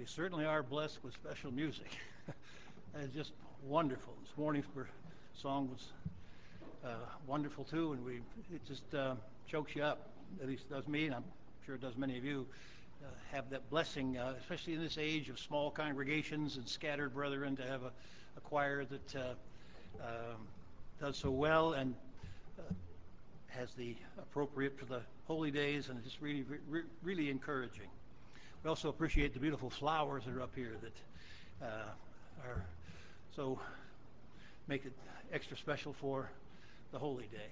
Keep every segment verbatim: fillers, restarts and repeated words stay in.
We certainly are blessed with special music. It's just wonderful. This morning's song was uh, wonderful too, and we it just uh, chokes you up. At least it does me, and I'm sure it does many of you. Uh, have that blessing, uh, especially in this age of small congregations and scattered brethren, to have a, a choir that uh, um, does so well and uh, has the appropriate for the holy days, and it's just really, re- really encouraging. We also appreciate the beautiful flowers that are up here that uh, are so make it extra special for the holy day.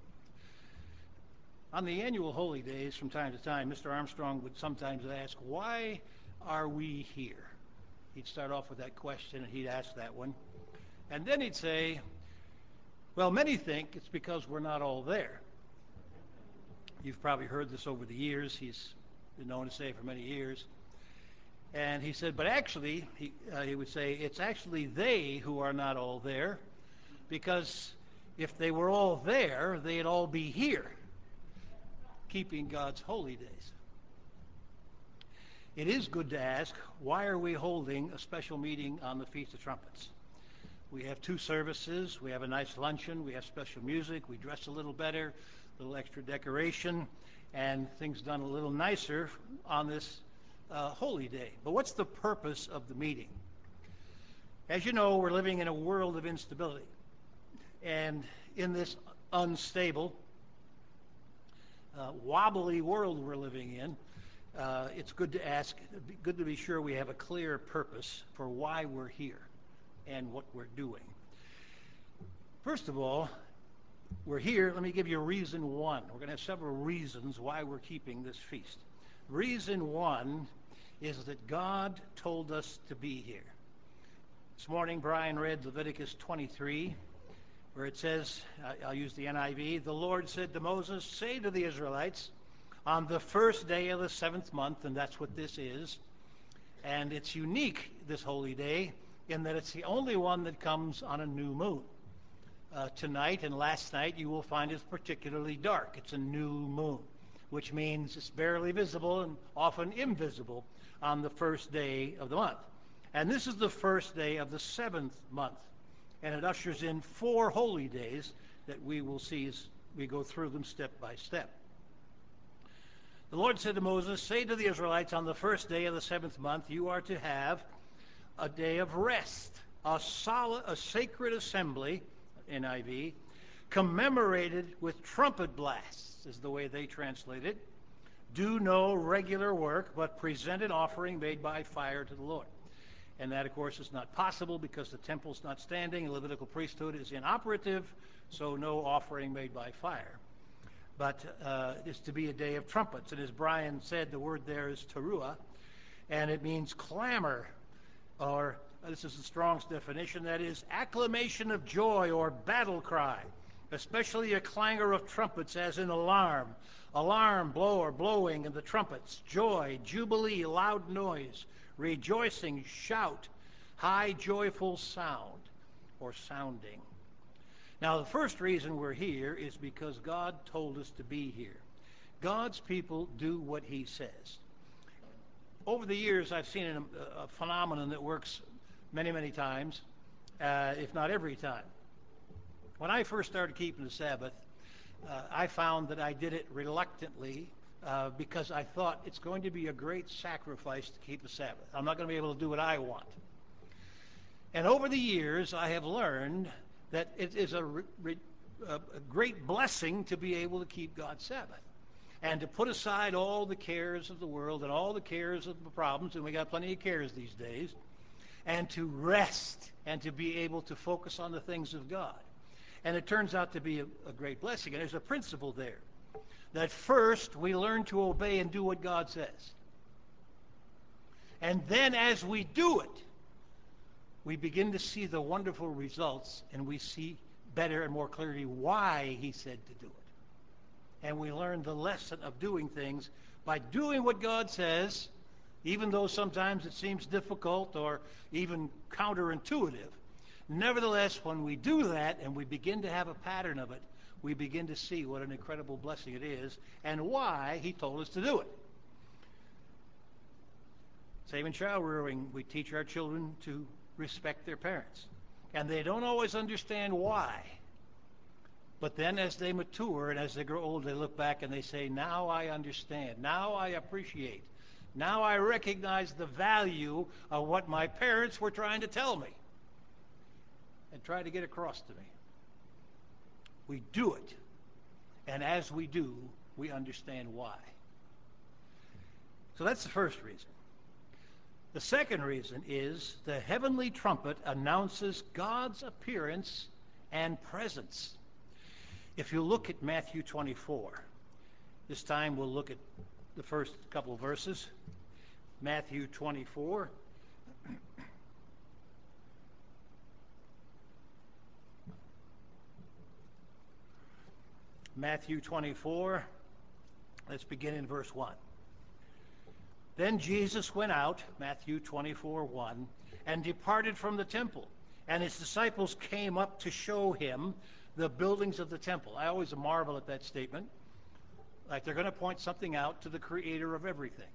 On the annual holy days, from time to time, Mister Armstrong would sometimes ask, "Why are we here?" He'd start off with that question, and he'd ask that one. And then he'd say, "Well, many think it's because we're not all there." You've probably heard this over the years. He's been known to say for many years. And he said, but actually, he, uh, he would say, it's actually they who are not all there, because if they were all there, they'd all be here, keeping God's holy days. It is good to ask, why are we holding a special meeting on the Feast of Trumpets? We have two services, we have a nice luncheon, we have special music, we dress a little better, a little extra decoration, and things done a little nicer on this uh, holy day. But what's the purpose of the meeting? As you know, we're living in a world of instability. And in this unstable, uh, wobbly world we're living in, uh, it's good to ask, good to be sure we have a clear purpose for why we're here and what we're doing. First of all, we're here. Let me give you reason one. We're going to have several reasons why we're keeping this feast. Reason one is that God told us to be here. This morning, Brian read Leviticus twenty-three, where it says, I'll use the N I V, the Lord said to Moses, say to the Israelites, on the first day of the seventh month, and that's what this is, and it's unique, this holy day, in that it's the only one that comes on a new moon. Uh, tonight and last night you will find it's particularly dark. It's a new moon, which means it's barely visible and often invisible on the first day of the month. And this is the first day of the seventh month, and it ushers in four holy days that we will see as we go through them step by step. The Lord said to Moses, say to the Israelites, on the first day of the seventh month you are to have a day of rest, a solid, a sacred assembly, N I V, commemorated with trumpet blasts, is the way they translate it. Do no regular work, but present an offering made by fire to the Lord. And that, of course, is not possible because the temple's not standing, the Levitical priesthood is inoperative, so no offering made by fire. But uh, it's to be a day of trumpets. And as Brian said, the word there is teruah, and it means clamor, or this is the Strong's definition, that is acclamation of joy or battle cry, especially a clangor of trumpets as in alarm, alarm, blow or blowing of the trumpets, joy, jubilee, loud noise, rejoicing, shout, high joyful sound or sounding. Now the first reason we're here is because God told us to be here. God's people do what he says. Over the years I've seen a, a phenomenon that works many, many times, uh, if not every time. When I first started keeping the Sabbath, uh, I found that I did it reluctantly uh, because I thought it's going to be a great sacrifice to keep the Sabbath. I'm not going to be able to do what I want. And over the years, I have learned that it is a, re- re- a great blessing to be able to keep God's Sabbath and to put aside all the cares of the world and all the cares of the problems, and we got plenty of cares these days, and to rest and to be able to focus on the things of God. And it turns out to be a, a great blessing. And there's a principle there, that first we learn to obey and do what God says. And then as we do it, we begin to see the wonderful results, and we see better and more clearly why he said to do it. And we learn the lesson of doing things by doing what God says, even though sometimes it seems difficult or even counterintuitive. Nevertheless, when we do that and we begin to have a pattern of it, we begin to see what an incredible blessing it is and why he told us to do it. Same in child rearing. We teach our children to respect their parents. And they don't always understand why. But then as they mature and as they grow older, they look back and they say, now I understand. Now I appreciate. Now I recognize the value of what my parents were trying to tell me and try to get across to me. We do it. And as we do, we understand why. So that's the first reason. The second reason is the heavenly trumpet announces God's appearance and presence. If you look at Matthew twenty-four, this time we'll look at the first couple of verses. Matthew twenty-four. Matthew twenty-four, let's begin in verse one. Then Jesus went out, Matthew twenty-four, one, and departed from the temple, and his disciples came up to show him the buildings of the temple. I always marvel at that statement. Like they're going to point something out to the creator of everything.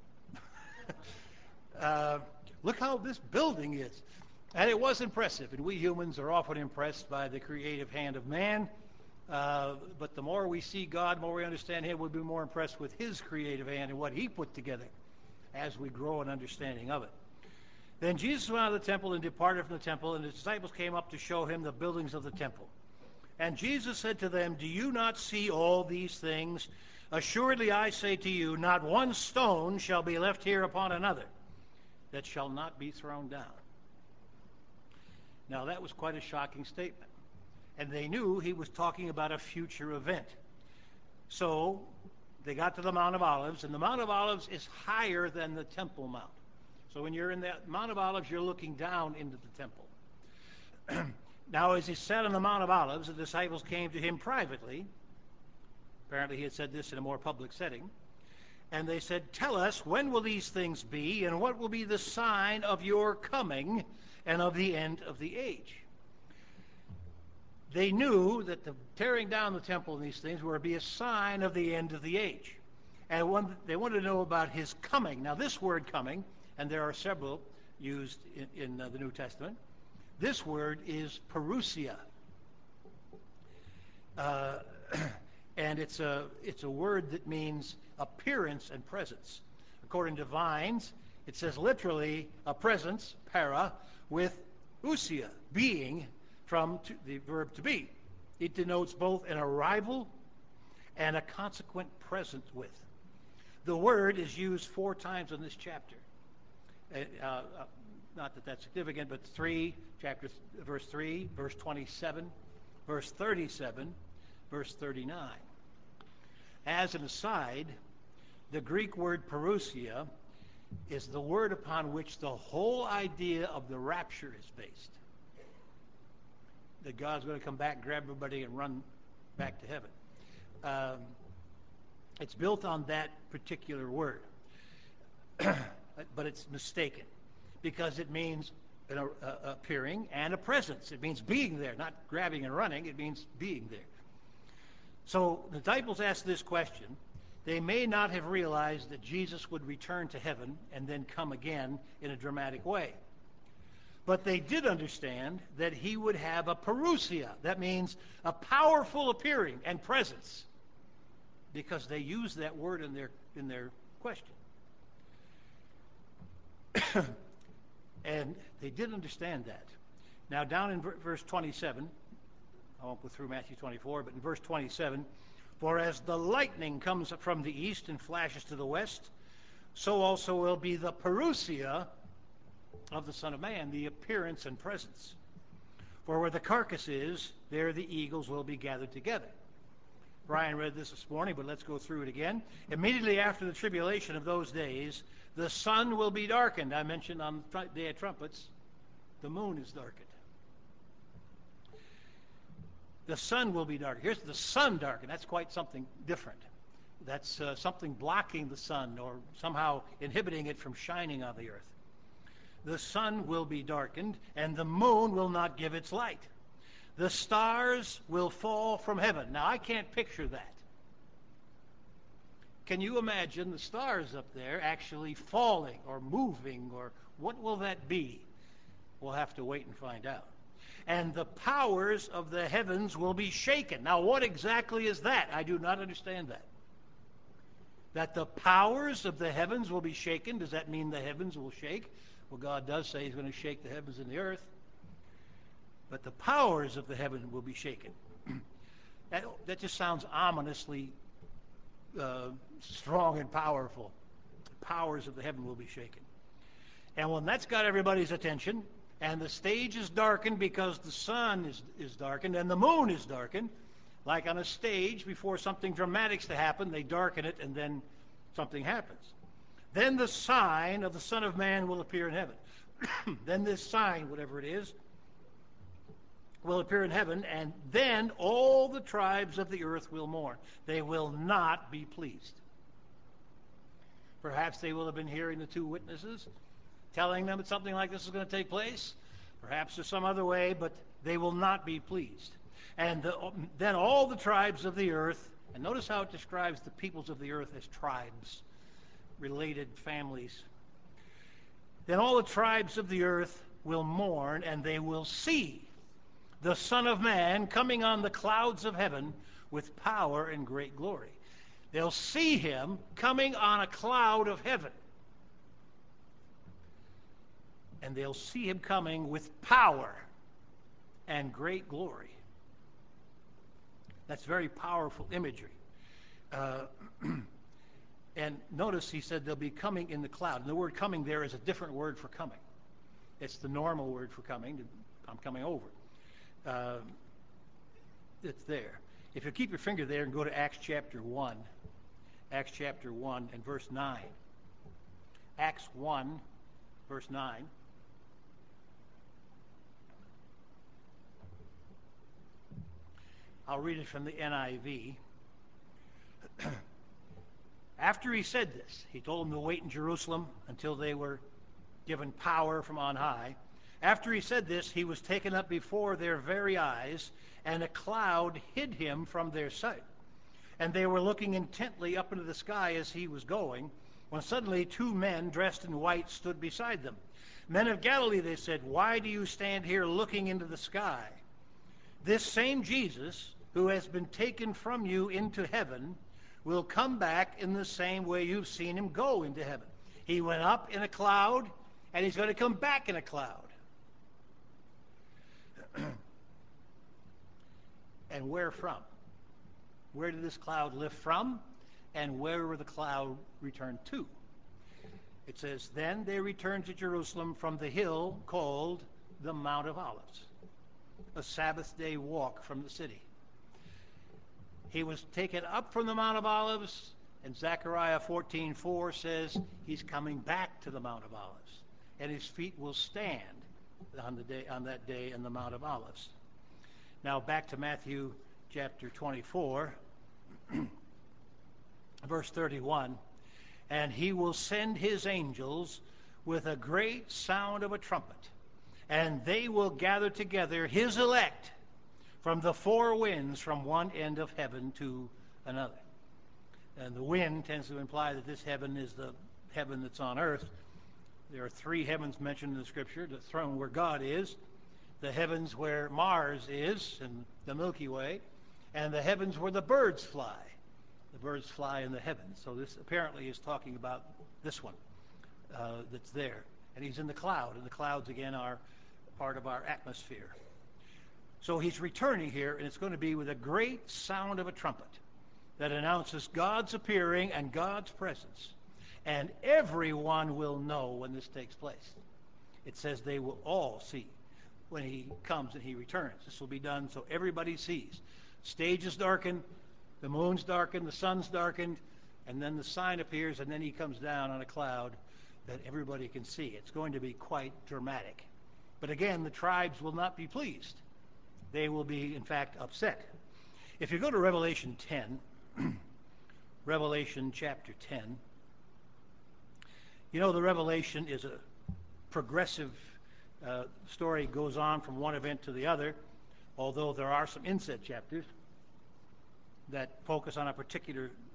uh, look how this building is. And it was impressive. And we humans are often impressed by the creative hand of man. Uh, but the more we see God, the more we understand him, we'll be more impressed with his creative hand and what he put together as we grow in understanding of it. Then Jesus went out of the temple and departed from the temple, and his disciples came up to show him the buildings of the temple. And Jesus said to them, do you not see all these things? Assuredly I say to you, not one stone shall be left here upon another that shall not be thrown down. Now that was quite a shocking statement. And they knew he was talking about a future event. So they got to the Mount of Olives, and the Mount of Olives is higher than the Temple Mount. So when you're in the Mount of Olives, you're looking down into the temple. Now, as he sat on the Mount of Olives, the disciples came to him privately. Apparently, he had said this in a more public setting. And they said, tell us, when will these things be, and what will be the sign of your coming and of the end of the age? They knew that the tearing down the temple and these things were to be a sign of the end of the age. And one, they wanted to know about his coming. Now, this word coming, and there are several used in, in uh, the New Testament, this word is parousia. Uh, and it's a, it's a word that means appearance and presence. According to Vines, it says literally a presence, para, with ousia, being, from to, the verb to be. It denotes both an arrival and a consequent presence with. The word is used four times in this chapter. Uh, uh, not that that's significant, but three, chapter th- verse three, verse twenty-seven, verse thirty-seven, verse thirty-nine. As an aside, the Greek word parousia is the word upon which the whole idea of the rapture is based. That God's going to come back, grab everybody, and run back to heaven. Um, it's built on that particular word. But it's mistaken because it means an uh, appearing and a presence. It means being there, not grabbing and running. It means being there. So the disciples asked this question. They may not have realized that Jesus would return to heaven and then come again in a dramatic way. But they did understand that he would have a parousia. That means a powerful appearing and presence, because they used that word in their in their question. And they did understand that. Now down in verse twenty-seven, I won't go through Matthew twenty-four, but in verse twenty-seven, for as the lightning comes from the east and flashes to the west, so also will be the parousia of the Son of Man, the appearance and presence. For where the carcass is, there the eagles will be gathered together. Brian read this this morning, but let's go through it again. Immediately after the tribulation of those days, the sun will be darkened. I mentioned on the day of trumpets, the moon is darkened. The sun will be darkened. Here's the sun darkened. That's quite something different. That's uh, something blocking the sun or somehow inhibiting it from shining on the earth. The sun will be darkened, and the moon will not give its light. The stars will fall from heaven. Now, I can't picture that. can you imagine the stars up there actually falling or moving, or what will that be? We'll have to wait and find out. And the powers of the heavens will be shaken. Now, what exactly is that? I do not understand that. That the powers of the heavens will be shaken. Does that mean the heavens will shake? Well, God does say he's going to shake the heavens and the earth. But the powers of the heaven will be shaken. that, that just sounds ominously uh, strong and powerful. The powers of the heaven will be shaken. And when that's got everybody's attention, and the stage is darkened because the sun is, is darkened and the moon is darkened, like on a stage before something dramatic's to happen, they darken it and then something happens. Then the sign of the Son of Man will appear in heaven. Then this sign, whatever it is, will appear in heaven, and then all the tribes of the earth will mourn. They will not be pleased. Perhaps they will have been hearing the two witnesses telling them that something like this is going to take place. Perhaps there's some other way, but they will not be pleased. And the, then all the tribes of the earth, and notice how it describes the peoples of the earth as tribes, related families. Then all the tribes of the earth will mourn, and they will see the Son of Man coming on the clouds of heaven with power and great glory. They'll see him coming on a cloud of heaven. And they'll see him coming with power and great glory. That's very powerful imagery. Uh, and notice he said they'll be coming in the cloud. And the word coming there is a different word for coming. It's the normal word for coming. I'm coming over. Uh, it's there. If you keep your finger there and go to Acts chapter one. Acts chapter one and verse nine. Acts one, verse nine. I'll read it from the N I V. After he said this, he told them to wait in Jerusalem until they were given power from on high. After he said this, he was taken up before their very eyes, and a cloud hid him from their sight. And they were looking intently up into the sky as he was going, when suddenly two men dressed in white stood beside them. Men of Galilee, they said, why do you stand here looking into the sky? This same Jesus, who has been taken from you into heaven, will come back in the same way you've seen him go into heaven. He went up in a cloud, and he's going to come back in a cloud. And where from? Where did this cloud lift from? And where will the cloud return to? It says, then they returned to Jerusalem from the hill called the Mount of Olives, a Sabbath day walk from the city. He was taken up from the Mount of Olives, and Zechariah fourteen four says he's coming back to the Mount of Olives, and his feet will stand on the day on that day in the Mount of Olives. Now back to Matthew chapter twenty-four, verse thirty-one. And he will send his angels with a great sound of a trumpet, and they will gather together his elect from the four winds, from one end of heaven to another. And the wind tends to imply that this heaven is the heaven that's on earth. There are three heavens mentioned in the Scripture: the throne where God is, the heavens where Mars is, and the Milky Way, and the heavens where the birds fly. The birds fly in the heavens. So this apparently is talking about this one uh, that's there. And he's in the cloud, and the clouds, again, are part of our atmosphere. So he's returning here, and it's going to be with a great sound of a trumpet that announces God's appearing and God's presence. And everyone will know when this takes place. It says they will all see when he comes and he returns. This will be done so everybody sees. Stage is darkened, the moon's darkened, the sun's darkened, and then the sign appears, and then he comes down on a cloud that everybody can see. It's going to be quite dramatic. But again, the tribes will not be pleased. They will be, in fact, upset. If you go to Revelation ten, Revelation chapter ten, you know the Revelation is a progressive uh, story, goes on from one event to the other, although there are some inset chapters that focus on a particular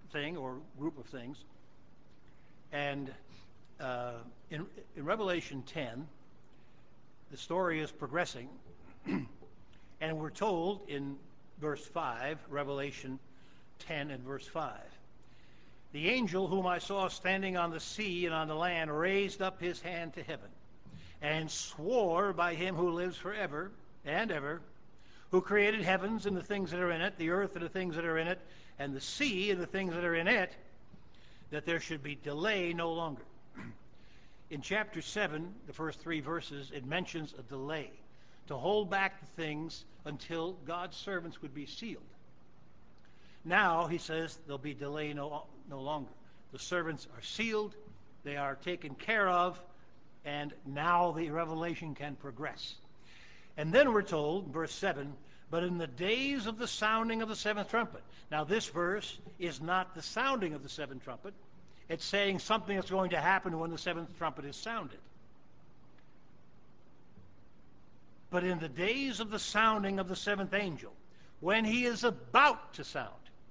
thing or group of things. And uh, in, in Revelation ten, the story is progressing. And we're told in verse five, Revelation ten and verse five, the angel whom I saw standing on the sea and on the land raised up his hand to heaven and swore by him who lives forever and ever, who created heavens and the things that are in it, the earth and the things that are in it, and the sea and the things that are in it, that there should be delay no longer. In chapter seven, the first three verses, it mentions a delay, to hold back the things until God's servants would be sealed. Now, he says, there'll be delay no, no longer. The servants are sealed, they are taken care of, and now the revelation can progress. And then we're told, verse seven, but in the days of the sounding of the seventh trumpet. Now, this verse is not the sounding of the seventh trumpet. It's saying something that's going to happen when the seventh trumpet is sounded. But in the days of the sounding of the seventh angel, when he is about to sound,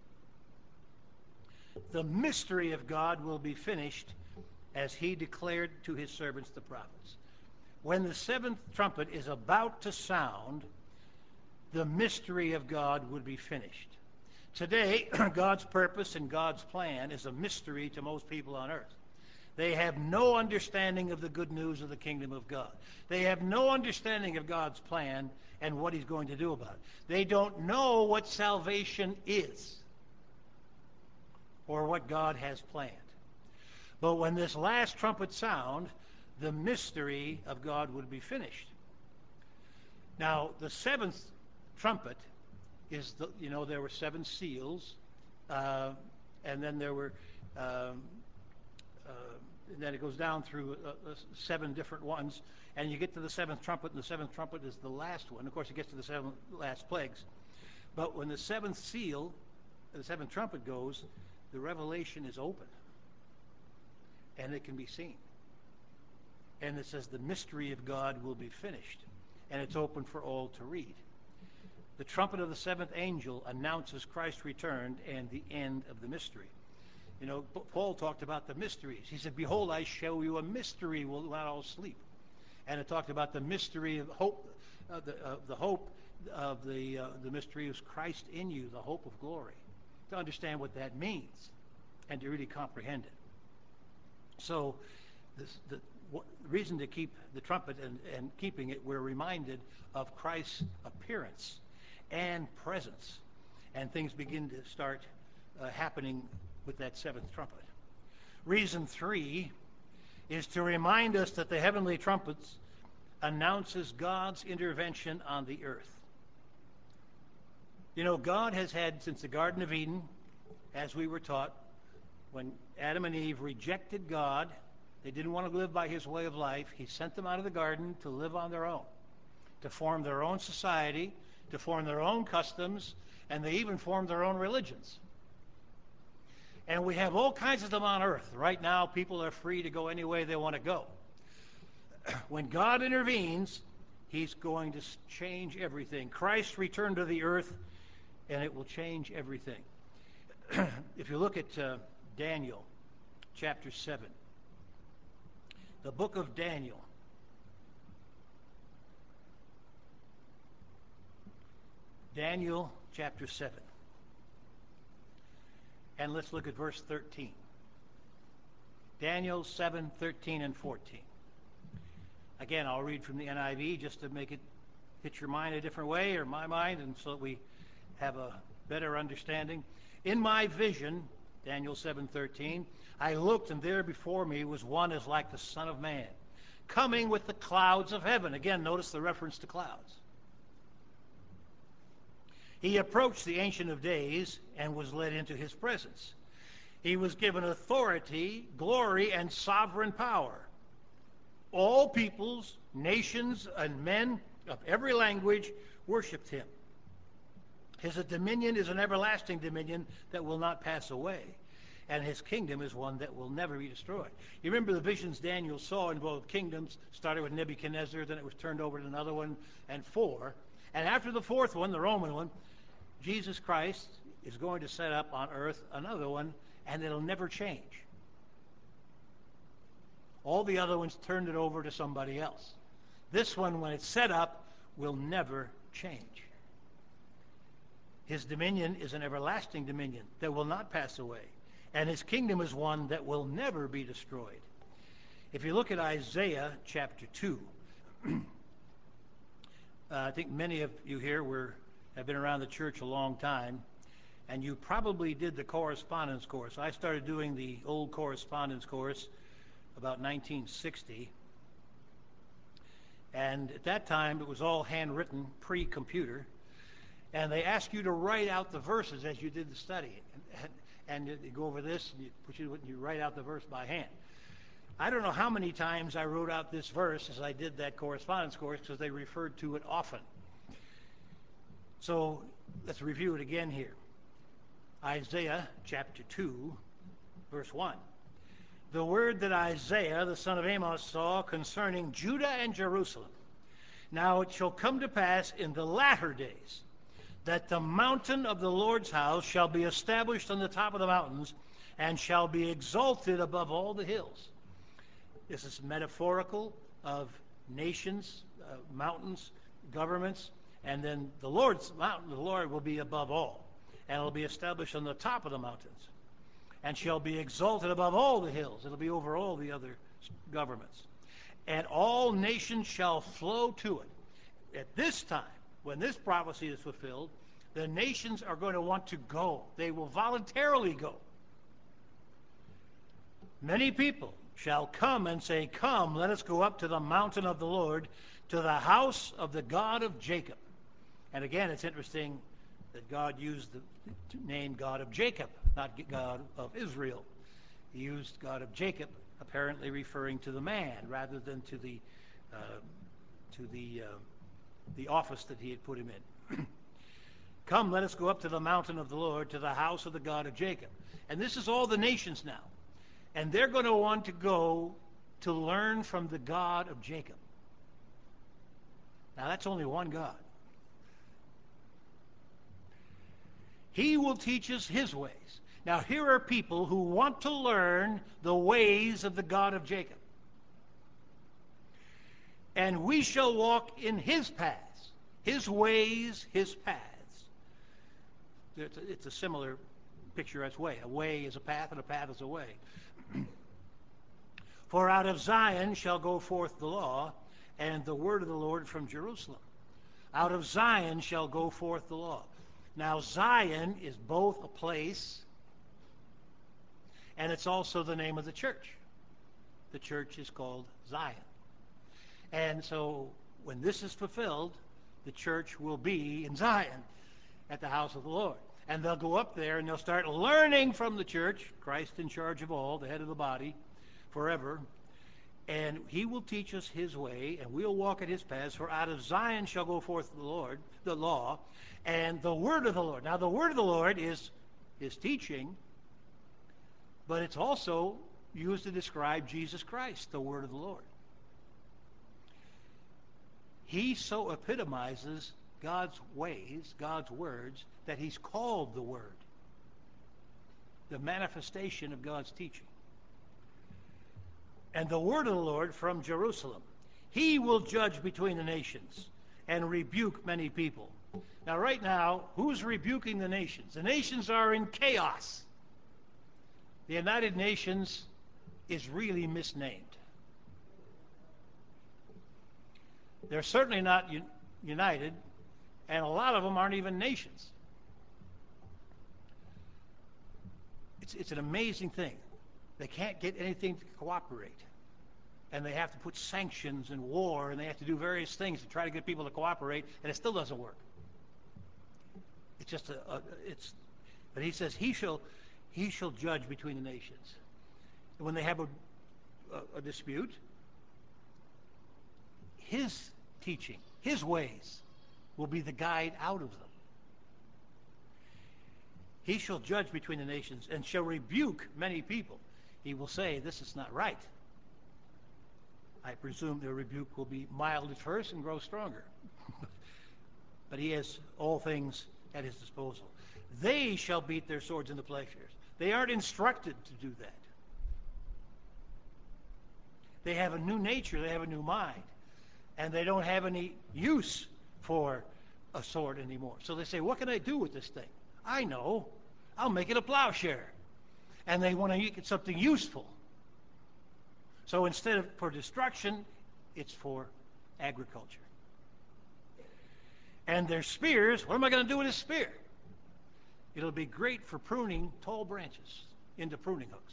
the mystery of God will be finished as he declared to his servants the prophets. When the seventh trumpet is about to sound, the mystery of God would be finished. Today, God's purpose and God's plan is a mystery to most people on earth. They have no understanding of the good news of the kingdom of God. They have no understanding of God's plan and what he's going to do about it. They don't know what salvation is or what God has planned. But when this last trumpet sound, the mystery of God would be finished. Now, the seventh trumpet is, the, you know, there were seven seals, uh, and then there were, um, uh, and then it goes down through uh, uh, seven different ones, and you get to the seventh trumpet, and the seventh trumpet is the last one. Of course, it gets to the seven last plagues. But when the seventh seal, the seventh trumpet goes, the revelation is open, and it can be seen. And it says the mystery of God will be finished, and it's open for all to read. The trumpet of the seventh angel announces Christ returned and the end of the mystery. You know, Paul talked about the mysteries. He said, behold, I show you a mystery, we'll not all sleep. And it talked about the mystery of hope, uh, the, uh, the hope of the, uh, the mystery is Christ in you, the hope of glory. To understand what that means and to really comprehend it. So this, the what, reason to keep the trumpet and, and keeping it, we're reminded of Christ's appearance and presence, and things begin to start uh, happening with that seventh trumpet. Reason three is to remind us that the heavenly trumpets announces God's intervention on the earth. You know, God has had, since the Garden of Eden, as we were taught, when Adam and Eve rejected God, they didn't want to live by his way of life, he sent them out of the garden to live on their own, to form their own society, to form their own customs, and they even formed their own religions. And we have all kinds of them on earth. Right now, people are free to go any way they want to go. When God intervenes, he's going to change everything. Christ returned to the earth, and it will change everything. If you look at uh, Daniel chapter seven, the book of Daniel, Daniel chapter seven. And let's look at verse thirteen. Daniel seven, thirteen and fourteen. Again, I'll read from the N I V just to make it hit your mind a different way, or my mind, and so that we have a better understanding. In my vision, Daniel seven, thirteen, I looked, and there before me was one as like the Son of Man, coming with the clouds of heaven. Again, notice the reference to clouds. He approached the Ancient of Days and was led into his presence. He was given authority, glory, and sovereign power. All peoples, nations, and men of every language worshipped him. His dominion is an everlasting dominion that will not pass away, and his kingdom is one that will never be destroyed. You remember the visions Daniel saw in both kingdoms, started with Nebuchadnezzar, then it was turned over to another one, and four. And after the fourth one, the Roman one, Jesus Christ is going to set up on earth another one, and it'll never change. All the other ones turned it over to somebody else. This one, when it's set up, will never change. His dominion is an everlasting dominion that will not pass away, and his kingdom is one that will never be destroyed. If you look at Isaiah chapter two, uh, I think many of you here were have been around the church a long time, and you probably did the correspondence course. I started doing the old correspondence course about nineteen sixty, and at that time it was all handwritten, pre-computer, and they asked you to write out the verses as you did the study, and, and, and you go over this, and you, put you, you write out the verse by hand. I don't know how many times I wrote out this verse as I did that correspondence course, because they referred to it often. So let's review it again here. Isaiah chapter two, verse one. The word that Isaiah, the son of Amos, saw concerning Judah and Jerusalem. Now it shall come to pass in the latter days that the mountain of the Lord's house shall be established on the top of the mountains, and shall be exalted above all the hills. This is metaphorical of nations, uh, mountains, governments, and then the Lord's mountain, the Lord will be above all, and it'll be established on the top of the mountains, and shall be exalted above all the hills. It'll be over all the other governments. And all nations shall flow to it. At this time, when this prophecy is fulfilled, the nations are going to want to go. They will voluntarily go. Many people shall come and say, "Come, let us go up to the mountain of the Lord, to the house of the God of Jacob." And again, it's interesting that God used the name God of Jacob, not God of Israel. He used God of Jacob, apparently referring to the man rather than to the uh, to the uh, the office that he had put him in. Come, let us go up to the mountain of the Lord, to the house of the God of Jacob. And this is all the nations now. And they're going to want to go to learn from the God of Jacob. Now, that's only one God. He will teach us his ways. Now, here are people who want to learn the ways of the God of Jacob. And we shall walk in his paths, his ways, his paths. It's a, it's a similar picture as way. A way is a path, and a path is a way. For out of Zion shall go forth the law, and the word of the Lord from Jerusalem. Out of Zion shall go forth the law. Now, Zion is both a place, and it's also the name of the church. The church is called Zion. And so, when this is fulfilled, the church will be in Zion, at the house of the Lord. And they'll go up there, and they'll start learning from the church, Christ in charge of all, the head of the body, forever. And he will teach us his way, and we'll walk in his paths. For out of Zion shall go forth the Lord, the law, and the word of the Lord. Now, the word of the Lord is his teaching, but it's also used to describe Jesus Christ, the word of the Lord. He so epitomizes God's ways, God's words, that he's called the Word, the manifestation of God's teaching. And the word of the Lord from Jerusalem. He will judge between the nations and rebuke many people. Now, right now, who's rebuking the nations? The nations are in chaos. The United Nations is really misnamed. They're certainly not un- united, and a lot of them aren't even nations. It's, it's an amazing thing. They can't get anything to cooperate. And they have to put sanctions and war, and they have to do various things to try to get people to cooperate, and it still doesn't work. It's just a, a it's, but he says he shall, he shall judge between the nations. And when they have a, a, a dispute, his teaching, his ways, will be the guide out of them. He shall judge between the nations and shall rebuke many people. He will say, this is not right. I presume the rebuke will be mild at first and grow stronger. But he has all things at his disposal. They shall beat their swords into plowshares. They aren't instructed to do that. They have a new nature. They have a new mind. And they don't have any use for a sword anymore. So they say, what can I do with this thing? I know. I'll make it a plowshare. And they want to make it something useful. So instead of for destruction, it's for agriculture. And their spears, what am I going to do with this spear? It'll be great for pruning tall branches into pruning hooks.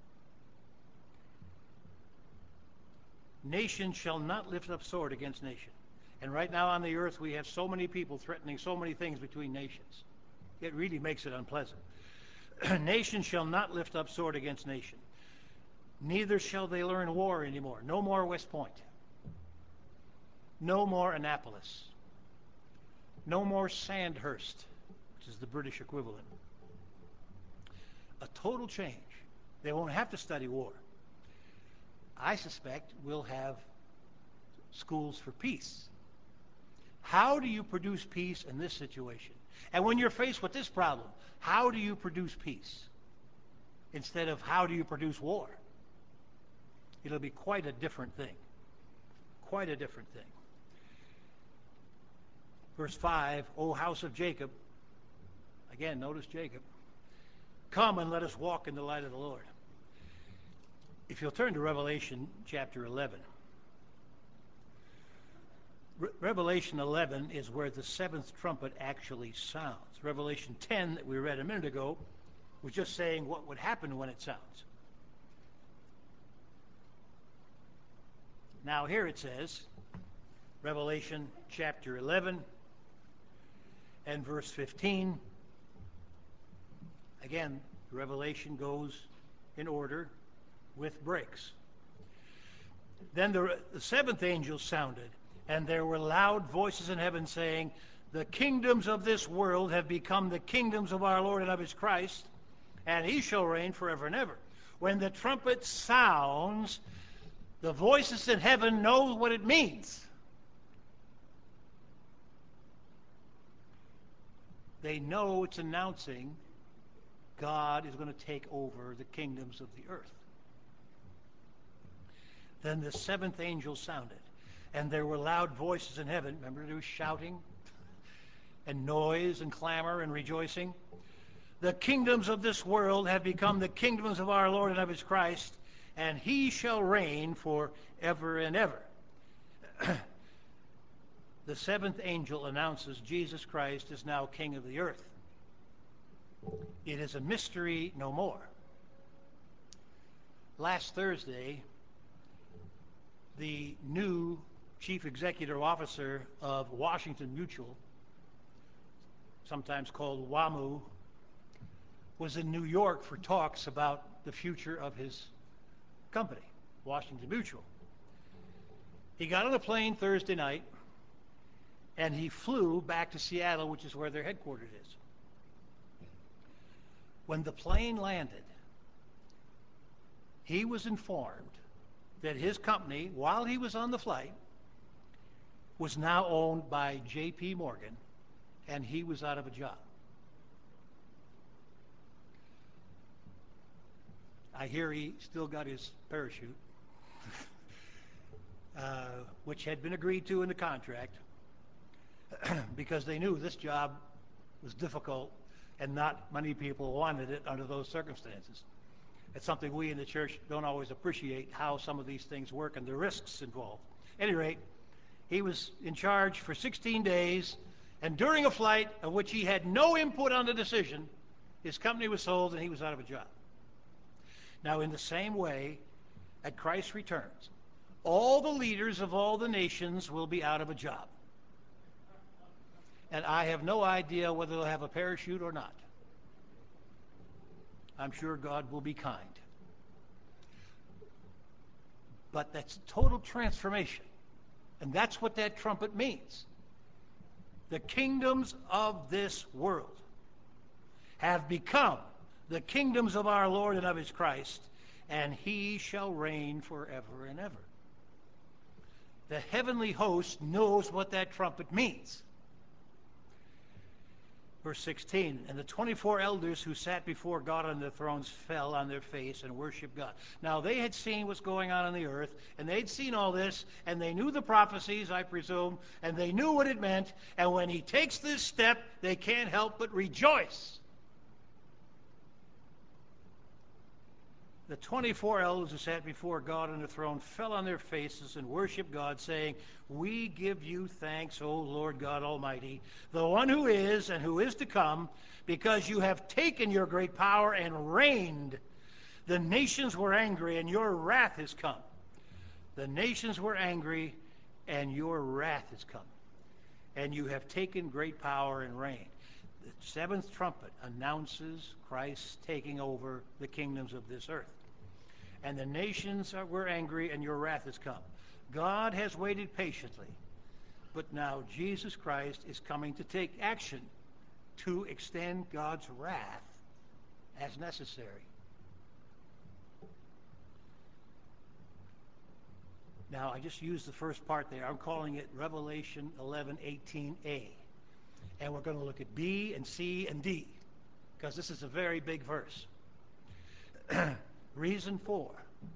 Nation shall not lift up sword against nation. And right now on the earth we have so many people threatening so many things between nations. It really makes it unpleasant. Nation shall not lift up sword against nation. Neither shall they learn war anymore. No more West Point. No more Annapolis. No more Sandhurst, which is the British equivalent. A total change. They won't have to study war. I suspect we'll have schools for peace. How do you produce peace in this situation? And when you're faced with this problem, how do you produce peace? Instead of how do you produce war? It'll be quite a different thing. Quite a different thing. Verse five, O house of Jacob. Again, notice Jacob. Come and let us walk in the light of the Lord. If you'll turn to Revelation chapter eleven. Re- Revelation eleven is where the seventh trumpet actually sounds. Revelation ten that we read a minute ago was just saying what would happen when it sounds. Now here it says, Revelation chapter eleven and verse fifteen. Again, Revelation goes in order with breaks. Then the, the seventh angel sounded, and there were loud voices in heaven saying, the kingdoms of this world have become the kingdoms of our Lord and of his Christ, and he shall reign forever and ever. When the trumpet sounds, the voices in heaven know what it means. They know it's announcing God is going to take over the kingdoms of the earth. Then the seventh angel sounded, and there were loud voices in heaven. Remember, there was shouting and noise and clamor and rejoicing. The kingdoms of this world have become the kingdoms of our Lord and of his Christ, and he shall reign for ever and ever. The seventh angel announces Jesus Christ is now king of the earth. It is a mystery no more. Last Thursday, the new chief executive officer of Washington Mutual, sometimes called WAMU, was in New York for talks about the future of his company, Washington Mutual. He got on a plane Thursday night, and he flew back to Seattle, which is where their headquarters is. When the plane landed, he was informed that his company, while he was on the flight, was now owned by J P Morgan, and he was out of a job. I hear he still got his parachute, uh, which had been agreed to in the contract, because they knew this job was difficult and not many people wanted it under those circumstances. It's something we in the church don't always appreciate, how some of these things work and the risks involved. At any rate, he was in charge for sixteen days, and during a flight of which he had no input on the decision, his company was sold and he was out of a job. Now, in the same way, at Christ's returns, all the leaders of all the nations will be out of a job. And I have no idea whether they'll have a parachute or not. I'm sure God will be kind. But that's total transformation. And that's what that trumpet means. The kingdoms of this world have become the kingdoms of our Lord and of his Christ, and he shall reign forever and ever. The heavenly host knows what that trumpet means. Verse sixteen, and the twenty-four elders who sat before God on their thrones fell on their face and worshiped God. Now they had seen what's going on on the earth, and they'd seen all this, and they knew the prophecies, I presume, and they knew what it meant, and when he takes this step, they can't help but rejoice. The twenty-four elders who sat before God on the throne fell on their faces and worshiped God, saying, "We give you thanks, O Lord God Almighty, the one who is and who is to come, because you have taken your great power and reigned. The nations were angry, and your wrath has come." The nations were angry, and your wrath has come. And you have taken great power and reigned. The seventh trumpet announces Christ taking over the kingdoms of this earth. And the nations are, were angry, and your wrath has come. God has waited patiently, but now Jesus Christ is coming to take action to extend God's wrath as necessary. Now, I just used the first part there. I'm calling it Revelation eleven eighteen a. And we're going to look at B and C and D, because this is a very big verse. Reason for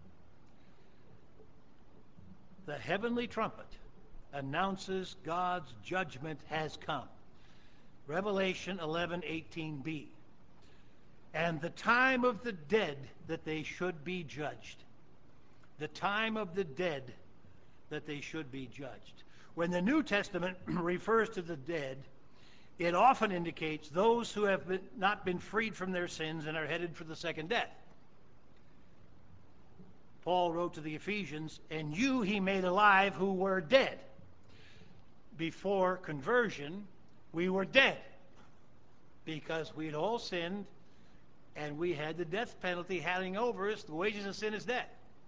the heavenly trumpet announces God's judgment has come. Revelation eleven eighteen b. And the time of the dead that they should be judged. The time of the dead that they should be judged. When the New Testament refers to the dead, it often indicates those who have been, not been freed from their sins and are headed for the second death. Paul wrote to the Ephesians, "And you he made alive who were dead." Before conversion, we were dead because we'd all sinned and we had the death penalty hanging over us. The wages of sin is death.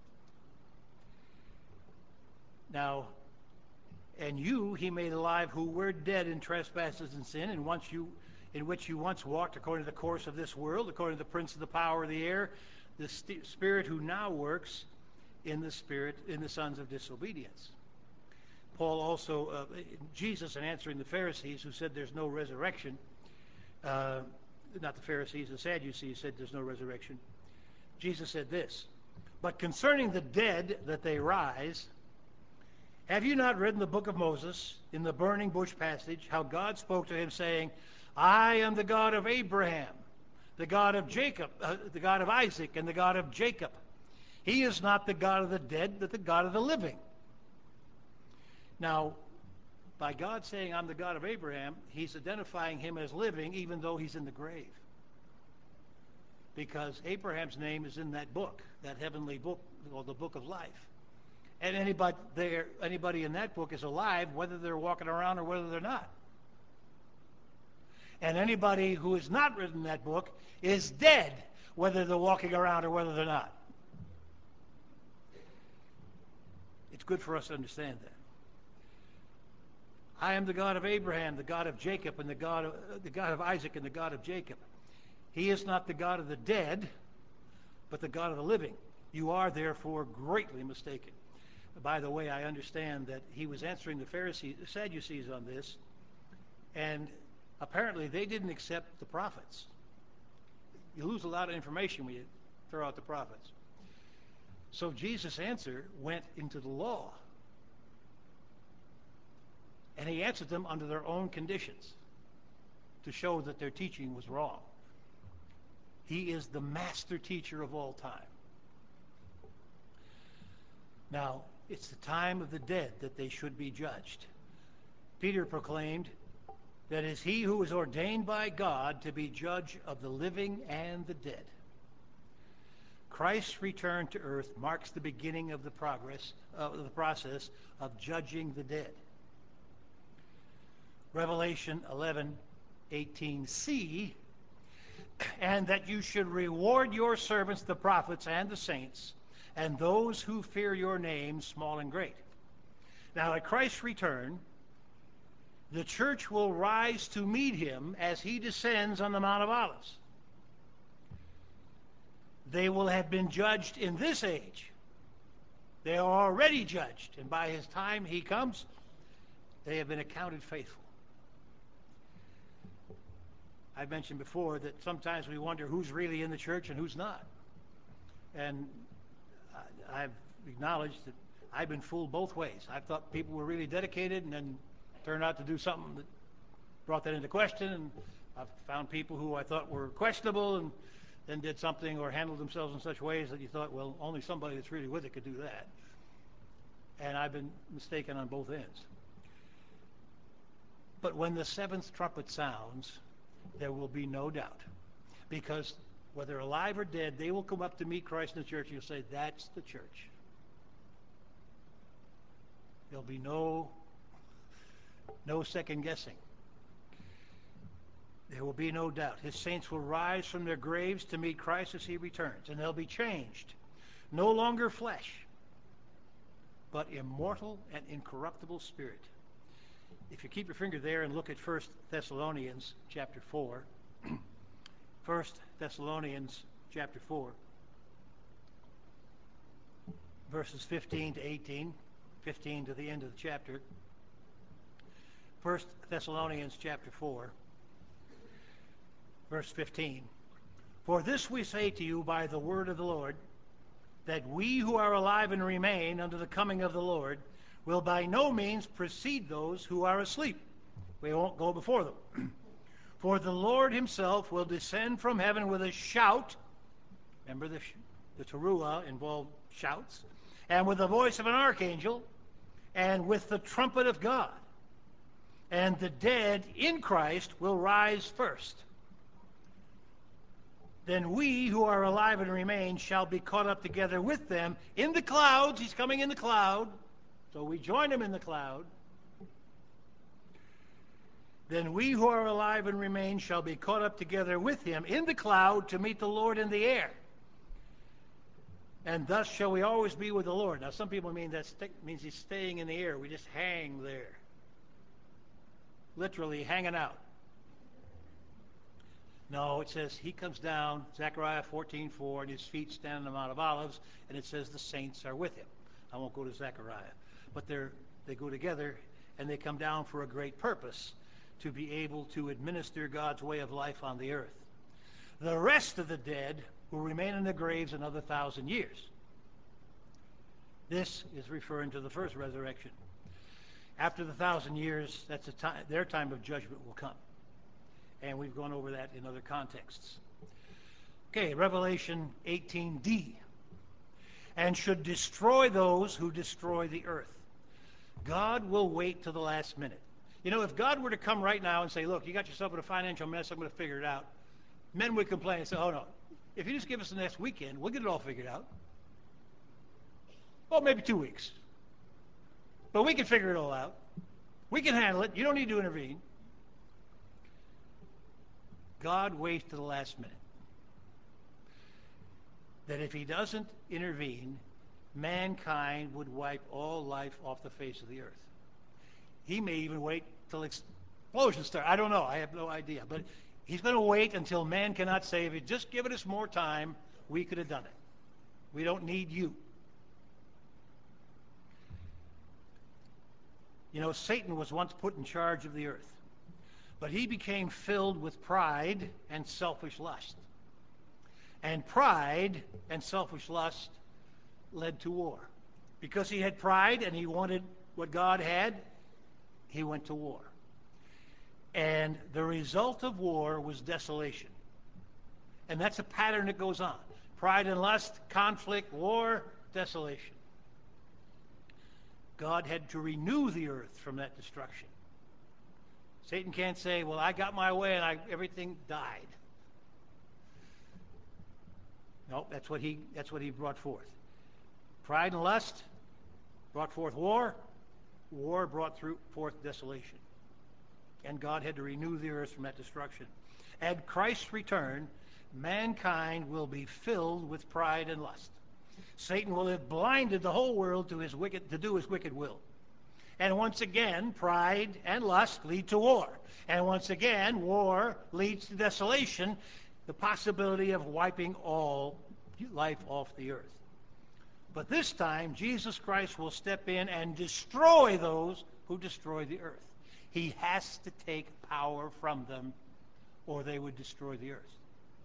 Now, and you he made alive who were dead in trespasses and sin, and once you, in which you once walked according to the course of this world, according to the prince of the power of the air, the st- spirit who now works in the spirit in the sons of disobedience. Paul also, uh, Jesus, in answering the Pharisees who said there's no resurrection, uh, not the Pharisees, the Sadducees said there's no resurrection. Jesus said this, "But concerning the dead that they rise, have you not read in the book of Moses, in the burning bush passage, how God spoke to him saying, I am the God of Abraham, the God of Jacob, uh, the God of Isaac, and the God of Jacob. He is not the God of the dead, but the God of the living." Now, by God saying, "I'm the God of Abraham," he's identifying him as living even though he's in the grave. Because Abraham's name is in that book, that heavenly book, or the book of life. And anybody there, anybody in that book is alive, whether they're walking around or whether they're not. And anybody who is not written in that book is dead, whether they're walking around or whether they're not. It's good for us to understand that. I am the God of Abraham, the God of Jacob, and the God of, uh, the God of Isaac, and the God of Jacob. He is not the God of the dead, but the God of the living. You are therefore greatly mistaken. By the way, I understand that he was answering the Pharisees, the Sadducees on this, and apparently they didn't accept the prophets. You lose a lot of information when you throw out the prophets. So Jesus' answer went into the law. And he answered them under their own conditions to show that their teaching was wrong. He is the master teacher of all time. Now, it's the time of the dead that they should be judged. Peter proclaimed that is he who is ordained by God to be judge of the living and the dead. Christ's return to earth marks the beginning of the progress of uh, the process of judging the dead. Revelation eleven eighteen c, and that you should reward your servants, the prophets and the saints, and those who fear your name, small and great. Now, at Christ's return, the church will rise to meet him as he descends on the Mount of Olives. They will have been judged in this age. They are already judged, and by his time he comes, they have been accounted faithful. I've mentioned before that sometimes we wonder who's really in the church and who's not. And I, I've acknowledged that I've been fooled both ways. I thought people were really dedicated and then turned out to do something that brought that into question. And I've found people who I thought were questionable and then did something or handled themselves in such ways that you thought, well, only somebody that's really with it could do that. And I've been mistaken on both ends. But when the seventh trumpet sounds, there will be no doubt. Because whether alive or dead, they will come up to meet Christ in the church and you'll say, that's the church. There'll be no, no second guessing. There will be no doubt. His saints will rise from their graves to meet Christ as he returns, and they'll be changed. No longer flesh, but immortal and incorruptible spirit. If you keep your finger there and look at First Thessalonians chapter four, First Thessalonians chapter four, verses fifteen to eighteen, fifteen to the end of the chapter. First Thessalonians chapter four, verse fifteen. For this we say to you by the word of the Lord, that we who are alive and remain unto the coming of the Lord will by no means precede those who are asleep. We won't go before them. For the Lord himself will descend from heaven with a shout. Remember, the, the teruah involved shouts. And with the voice of an archangel, and with the trumpet of God. And the dead in Christ will rise first. Then we who are alive and remain shall be caught up together with them in the clouds. He's coming in the cloud. So we join him in the cloud. Then we who are alive and remain shall be caught up together with him in the cloud to meet the Lord in the air. And thus shall we always be with the Lord. Now some people mean that means he's staying in the air. We just hang there. Literally hanging out. No, it says he comes down, Zechariah fourteen four, and his feet stand on the Mount of Olives, and it says the saints are with him. I won't go to Zechariah. But they're, they go together, and they come down for a great purpose, to be able to administer God's way of life on the earth. The rest of the dead will remain in the graves another thousand years. This is referring to the first resurrection. After the thousand years, that's a time, their time of judgment will come. And we've gone over that in other contexts. Okay, Revelation eighteen D. And should destroy those who destroy the earth. God will wait till the last minute. You know, if God were to come right now and say, look, you got yourself in a financial mess, I'm going to figure it out. Men would complain and say, oh no, if you just give us the next weekend, we'll get it all figured out. Well, maybe two weeks. But we can figure it all out. We can handle it. You don't need to intervene. God waits to the last minute. That if he doesn't intervene, mankind would wipe all life off the face of the earth. He may even wait till explosions start. I don't know. I have no idea. But he's going to wait until man cannot say, if he'd just given us more time, we could have done it. We don't need you. You know, Satan was once put in charge of the earth. But he became filled with pride and selfish lust. And pride and selfish lust led to war. Because he had pride and he wanted what God had, he went to war. And the result of war was desolation. And that's a pattern that goes on. Pride and lust, conflict, war, desolation. God had to renew the earth from that destruction. Satan can't say, well, I got my way and I, everything died. No, that's what he that's what he brought forth. Pride and lust brought forth war. War brought through, forth desolation. And God had to renew the earth from that destruction. At Christ's return, mankind will be filled with pride and lust. Satan will have blinded the whole world to his wicked to do his wicked will. And once again, pride and lust lead to war. And once again, war leads to desolation, the possibility of wiping all life off the earth. But this time, Jesus Christ will step in and destroy those who destroy the earth. He has to take power from them, or they would destroy the earth.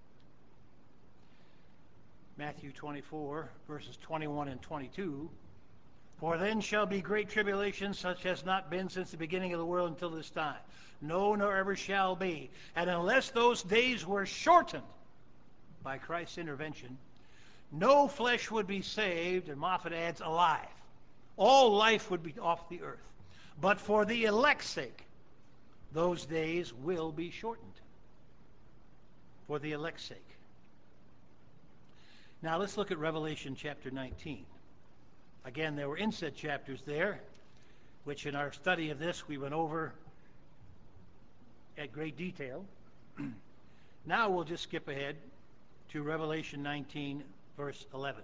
Matthew twenty-four, verses twenty-one and twenty-two. For then shall be great tribulation, such as not been since the beginning of the world until this time. No, nor ever shall be. And unless those days were shortened by Christ's intervention, no flesh would be saved, and Moffat adds, alive. All life would be off the earth. But for the elect's sake, those days will be shortened. For the elect's sake. Now let's look at Revelation chapter nineteen. Again, there were inset chapters there, which in our study of this we went over at great detail. Now we'll just skip ahead to Revelation nineteen, verse eleven.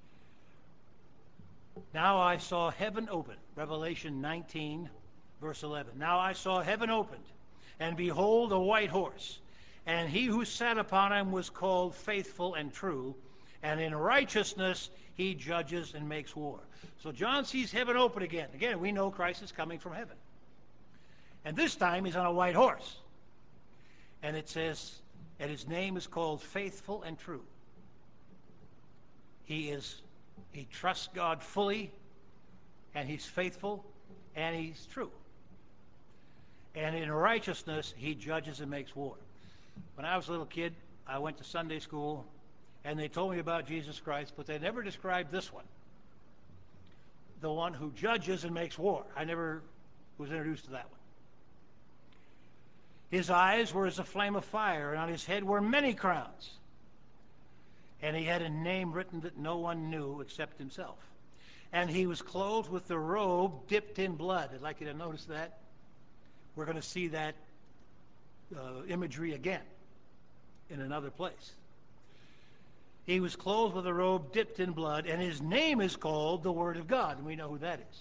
Now I saw heaven open. Revelation nineteen, verse eleven. Now I saw heaven opened, and behold, a white horse. And he who sat upon him was called Faithful and True, and in righteousness he judges and makes war. So John sees heaven open again. Again, we know Christ is coming from heaven. And this time he's on a white horse. And it says, and his name is called Faithful and True. He is, he trusts God fully, and he's faithful, and he's true. And in righteousness, he judges and makes war. When I was a little kid, I went to Sunday school, and they told me about Jesus Christ, but they never described this one. The one who judges and makes war. I never was introduced to that one. His eyes were as a flame of fire, and on his head were many crowns. And he had a name written that no one knew except himself. And he was clothed with the robe dipped in blood. I'd like you to notice that. We're going to see that uh, imagery again in another place. He was clothed with a robe dipped in blood, and his name is called the Word of God, and we know who that is.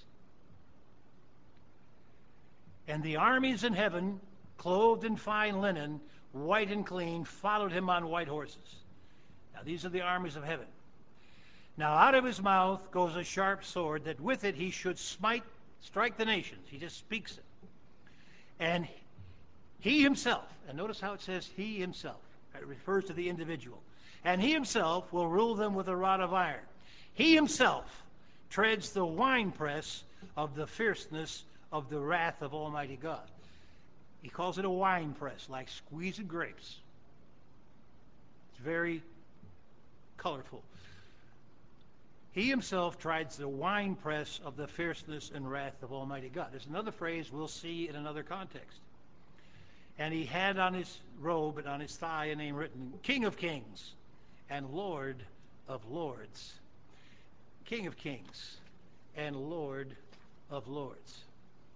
And the armies in heaven, clothed in fine linen, white and clean, followed him on white horses. Now these are the armies of heaven. Now out of his mouth goes a sharp sword, that with it he should smite, strike the nations. He just speaks it. And he himself, and notice how it says he himself. It refers to the individual. And he himself will rule them with a rod of iron. He himself treads the winepress of the fierceness of the wrath of Almighty God. He calls it a winepress, like squeezing grapes. It's very colorful. He himself treads the winepress of the fierceness and wrath of Almighty God. There's another phrase we'll see in another context. And he had on his robe and on his thigh a name written, King of Kings and Lord of Lords. King of Kings and Lord of Lords.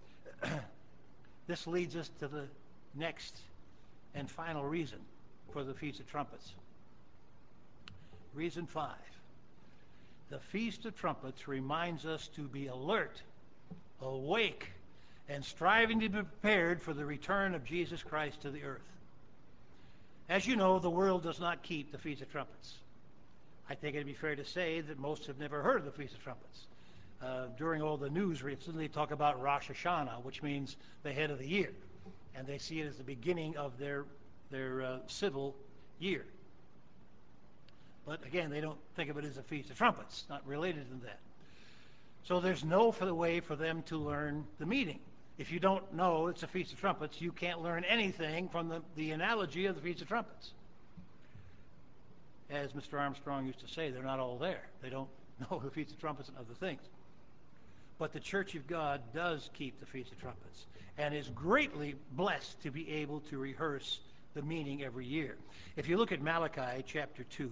This leads us to the next and final reason for the Feast of Trumpets. Reason five. The Feast of Trumpets reminds us to be alert, awake, and striving to be prepared for the return of Jesus Christ to the earth. As you know, the world does not keep the Feast of Trumpets. I think it'd be fair to say that most have never heard of the Feast of Trumpets. Uh, during all the news recently, they talk about Rosh Hashanah, which means the head of the year. And they see it as the beginning of their, their uh, civil year. But again, they don't think of it as a Feast of Trumpets, not related to that. So there's no for the way for them to learn the meaning. If you don't know it's a Feast of Trumpets, you can't learn anything from the, the analogy of the Feast of Trumpets. As Mister Armstrong used to say, they're not all there. They don't know the Feast of Trumpets and other things. But the Church of God does keep the Feast of Trumpets and is greatly blessed to be able to rehearse the meaning every year. If you look at Malachi chapter two,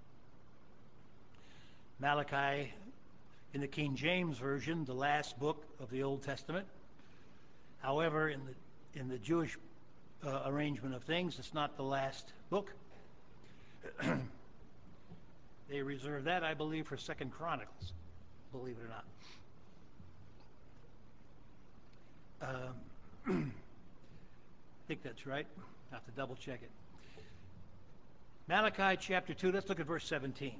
Malachi in the King James Version, the last book of the Old Testament. However, in the in the Jewish uh, arrangement of things, it's not the last book. They reserve that, I believe, for Second Chronicles, believe it or not. Um, I think that's right. I have to double check it. Malachi chapter two, let's look at verse seventeen.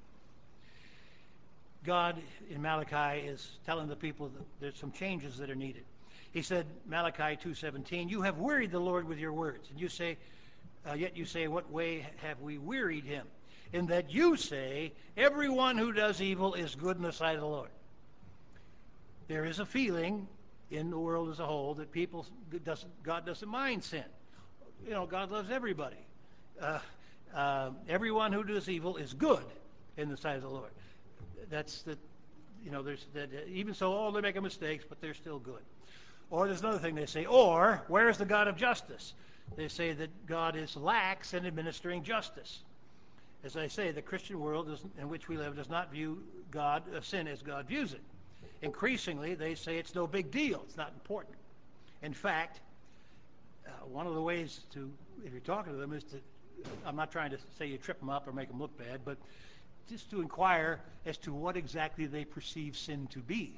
God in Malachi is telling the people that there's some changes that are needed. He said, Malachi two seventeen, you have wearied the Lord with your words. And you say, Uh, yet you say, what way have we wearied him? In that you say, everyone who does evil is good in the sight of the Lord. There is a feeling in the world as a whole that people doesn't, God doesn't mind sin. You know, God loves everybody. Uh, uh, everyone who does evil is good in the sight of the Lord. That's the, you know, there's that. Uh, even so, all they make mistakes, but they're still good. Or there's another thing they say. Or where is the God of justice? They say that God is lax in administering justice. As I say, the Christian world does, in which we live does not view God uh, sin as God views it. Increasingly, they say it's no big deal. It's not important. In fact, uh, one of the ways to, if you're talking to them, is to, I'm not trying to say you trip them up or make them look bad, but just to inquire as to what exactly they perceive sin to be.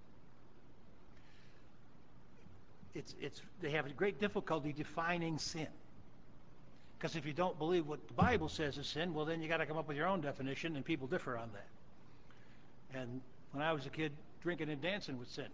It's, it's, they have a great difficulty defining sin. Because if you don't believe what the Bible says is sin, well, then you got to come up with your own definition, and people differ on that. And when I was a kid, drinking and dancing was sin,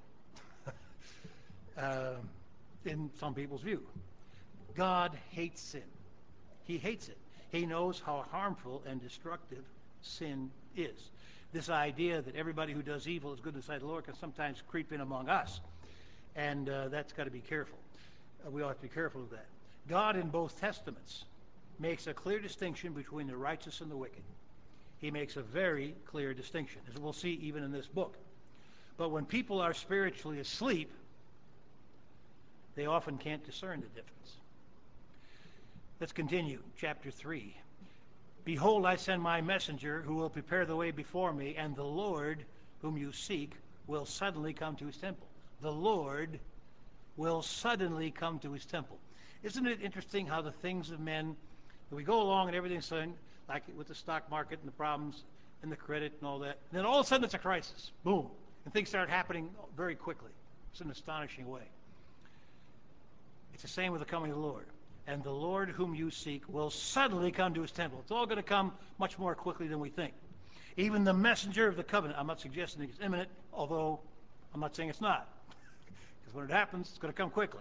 uh, in some people's view. God hates sin. He hates it. He knows how harmful and destructive sin is. This idea that everybody who does evil is good in the sight of the Lord can sometimes creep in among us, and uh, that's got to be careful. Uh, we ought to be careful of that. God in both Testaments makes a clear distinction between the righteous and the wicked. He makes a very clear distinction, as we'll see even in this book. But when people are spiritually asleep, they often can't discern the difference. Let's continue, chapter three. Behold, I send my messenger who will prepare the way before me, and the Lord whom you seek will suddenly come to his temple. The Lord will suddenly come to his temple. Isn't it interesting how the things of men, we go along and everything's fine, like with the stock market and the problems and the credit and all that, and then all of a sudden it's a crisis. Boom. And things start happening very quickly. It's an astonishing way. It's the same with the coming of the Lord. And the Lord whom you seek will suddenly come to his temple. It's all going to come much more quickly than we think. Even the messenger of the covenant, I'm not suggesting it's imminent, although I'm not saying it's not. Because when it happens, it's going to come quickly.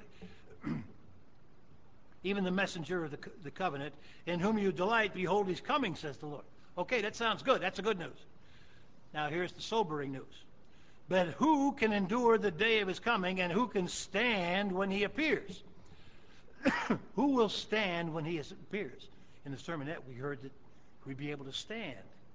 Even the messenger of the, co- the covenant, in whom you delight, behold, he's coming, says the Lord. Okay, that sounds good. That's the good news. Now here's the sobering news. But who can endure the day of his coming, and who can stand when he appears? Who will stand when he appears? In the sermonette, we heard that we'd be able to stand.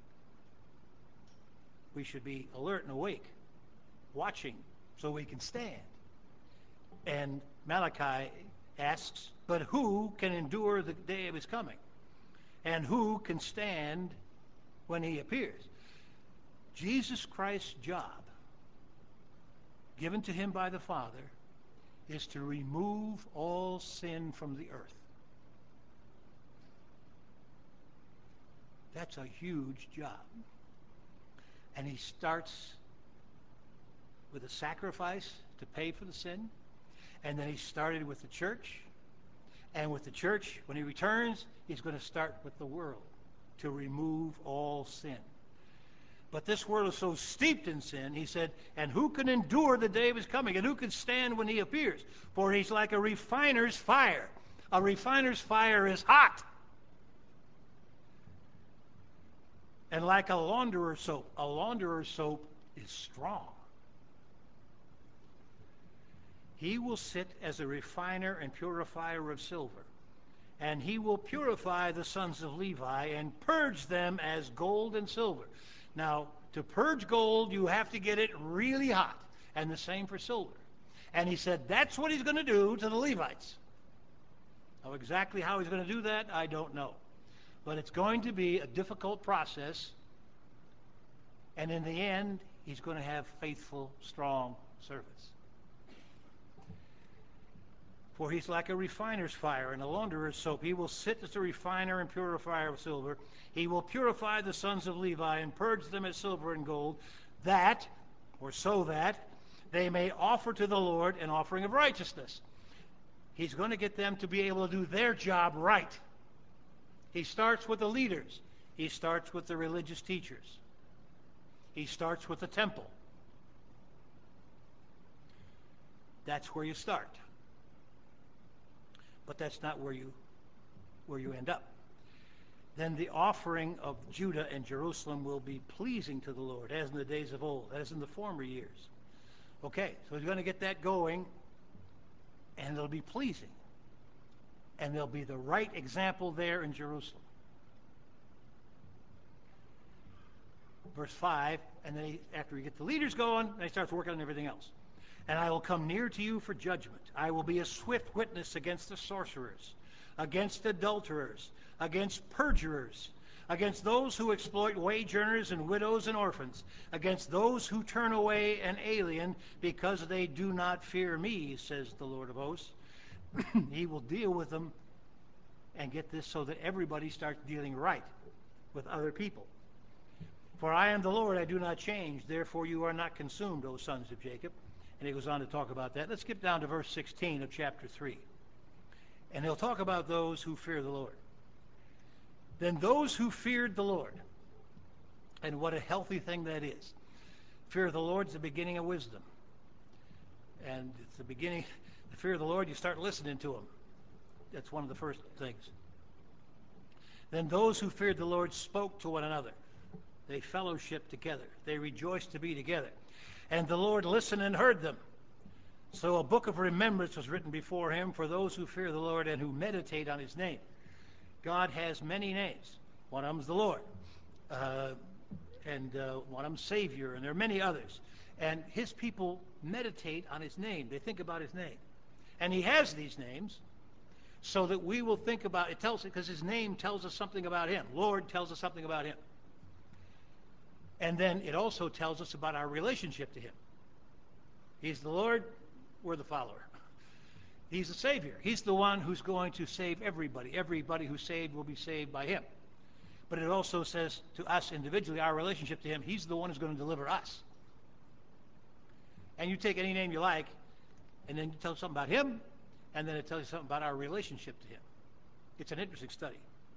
We should be alert and awake, watching, so we can stand. And Malachi asks, but who can endure the day of his coming? And who can stand when he appears? Jesus Christ's job, given to him by the Father, is to remove all sin from the earth. That's a huge job. And he starts with a sacrifice to pay for the sin. And then he started with the church. And with the church, when he returns, he's going to start with the world to remove all sin. But this world is so steeped in sin, he said, and who can endure the day of his coming? And who can stand when he appears? For he's like a refiner's fire. A refiner's fire is hot. And like a launderer's soap. A launderer's soap is strong. He will sit as a refiner and purifier of silver. And he will purify the sons of Levi and purge them as gold and silver. Now, to purge gold, you have to get it really hot. And the same for silver. And he said that's what he's going to do to the Levites. Now, exactly how he's going to do that, I don't know. But it's going to be a difficult process. And in the end, he's going to have faithful, strong servants. For he's like a refiner's fire and a launderer's soap. He will sit as a refiner and purifier of silver. He will purify the sons of Levi and purge them as silver and gold, that, or so that, they may offer to the Lord an offering of righteousness. He's going to get them to be able to do their job right. He starts with the leaders. He starts with the religious teachers. He starts with the temple. That's where you start. But that's not where you where you end up. Then the offering of Judah and Jerusalem will be pleasing to the Lord, as in the days of old, as in the former years. Okay, so he's going to get that going, and it'll be pleasing. And there'll be the right example there in Jerusalem. Verse five, and then he, after we get the leaders going, then he starts working on everything else. And I will come near to you for judgment. I will be a swift witness against the sorcerers, against adulterers, against perjurers, against those who exploit wage earners and widows and orphans, against those who turn away an alien because they do not fear me, says the Lord of hosts. He will deal with them and get this so that everybody starts dealing right with other people. For I am the Lord, I do not change. Therefore you are not consumed, O sons of Jacob. And he goes on to talk about that. Let's skip down to verse sixteen of chapter three. And he'll talk about those who fear the Lord. Then those who feared the Lord, and what a healthy thing that is. Fear of the Lord is the beginning of wisdom. And it's the beginning, the fear of the Lord, you start listening to him. That's one of the first things. Then those who feared the Lord spoke to one another. They fellowshiped together. They rejoiced to be together. And the Lord listened and heard them. So a book of remembrance was written before him for those who fear the Lord and who meditate on his name. God has many names. One of them is the Lord. Uh, and uh, one of them is Savior. And there are many others. And his people meditate on his name. They think about his name. And he has these names so that we will think about it. Tells because his name tells us something about him. Lord tells us something about him. And then it also tells us about our relationship to him. He's the Lord, we're the follower. He's the Savior. He's the one who's going to save everybody. Everybody who's saved will be saved by him. But it also says to us individually, our relationship to him, he's the one who's going to deliver us. And you take any name you like, and then you tell something about him, and then it tells you something about our relationship to him. It's an interesting study.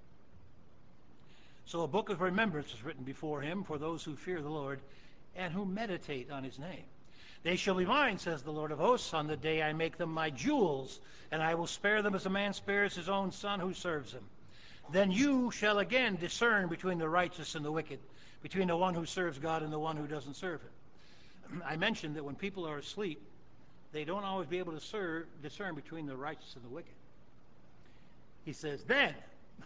So a book of remembrance is written before him for those who fear the Lord and who meditate on his name. They shall be mine, says the Lord of hosts, on the day I make them my jewels, and I will spare them as a man spares his own son who serves him. Then you shall again discern between the righteous and the wicked, between the one who serves God and the one who doesn't serve him. I mentioned that when people are asleep, they don't always be able to serve, discern between the righteous and the wicked. He says, then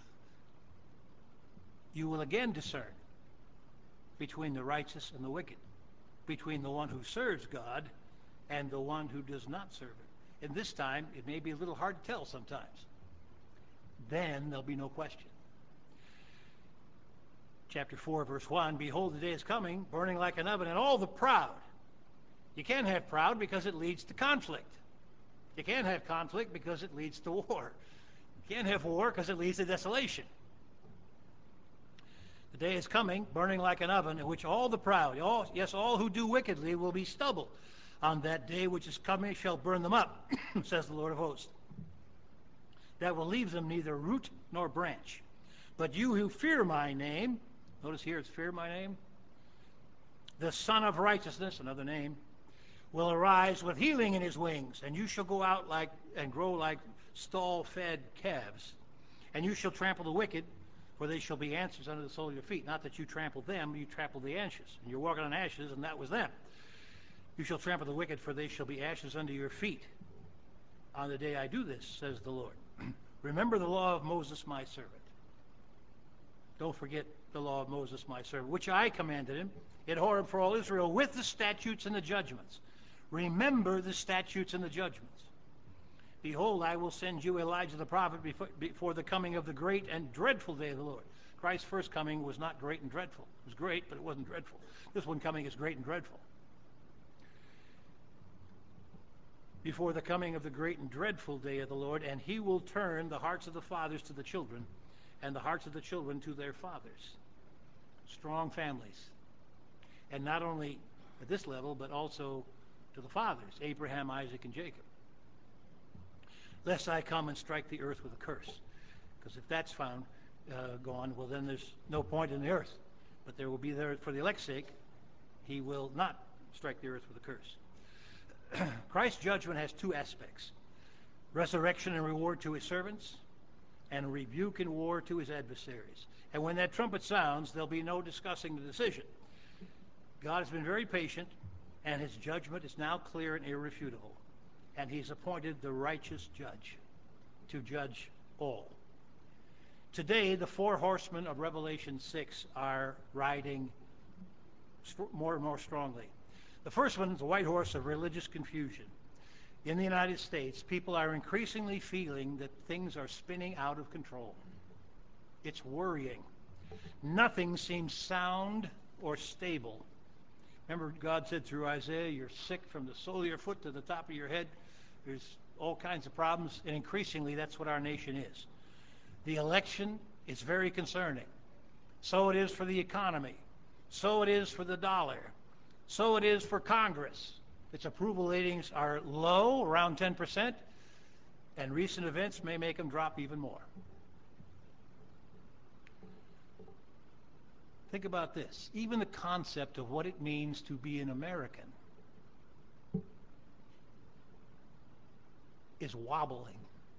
you will again discern between the righteous and the wicked, between the one who serves God and the one who does not serve him. And this time, it may be a little hard to tell sometimes. Then there'll be no question. Chapter four, verse one, behold, the day is coming, burning like an oven, and all the proud. You can't have proud because it leads to conflict. You can't have conflict because it leads to war. You can't have war because it leads to desolation. The day is coming, burning like an oven, in which all the proud, all, yes, all who do wickedly will be stubble. On that day which is coming shall burn them up, says the Lord of hosts. That will leave them neither root nor branch. But you who fear my name, notice here it's fear my name, the Son of Righteousness, another name, will arise with healing in his wings, and you shall go out like and grow like stall-fed calves. And you shall trample the wicked, for they shall be ashes under the sole of your feet. Not that you trampled them, you trampled the ashes. And you're walking on ashes, and that was them. You shall trample the wicked, for they shall be ashes under your feet. On the day I do this, says the Lord. Remember the law of Moses, my servant. Don't forget the law of Moses, my servant, which I commanded him in Horeb for all Israel, with the statutes and the judgments. Remember the statutes and the judgments. Behold, I will send you Elijah the prophet before, before the coming of the great and dreadful day of the Lord. Christ's first coming was not great and dreadful. It was great, but it wasn't dreadful. This one coming is great and dreadful. Before the coming of the great and dreadful day of the Lord, and he will turn the hearts of the fathers to the children, and the hearts of the children to their fathers. Strong families. And not only at this level, but also to the fathers, Abraham, Isaac, and Jacob. Lest I come and strike the earth with a curse. Because if that's found uh, gone, well, then there's no point in the earth. But there will be there for the elect's sake. He will not strike the earth with a curse. Christ's judgment has two aspects. Resurrection and reward to his servants. and rebuke in war to his adversaries. And when that trumpet sounds, there'll be no discussing the decision. God has been very patient, and his judgment is now clear and irrefutable. And he's appointed the righteous judge to judge all. Today, the four horsemen of Revelation six are riding more and more strongly. The first one is the white horse of religious confusion. In the United States, people are increasingly feeling that things are spinning out of control. It's worrying. Nothing seems sound or stable. Remember, God said through Isaiah, you're sick from the sole of your foot to the top of your head. There's all kinds of problems, and increasingly that's what our nation is. The election is very concerning. So it is for the economy. So it is for the dollar. So it is for Congress. Its approval ratings are low, around ten percent, and recent events may make them drop even more. Think about this. Even the concept of what it means to be an American is wobbling.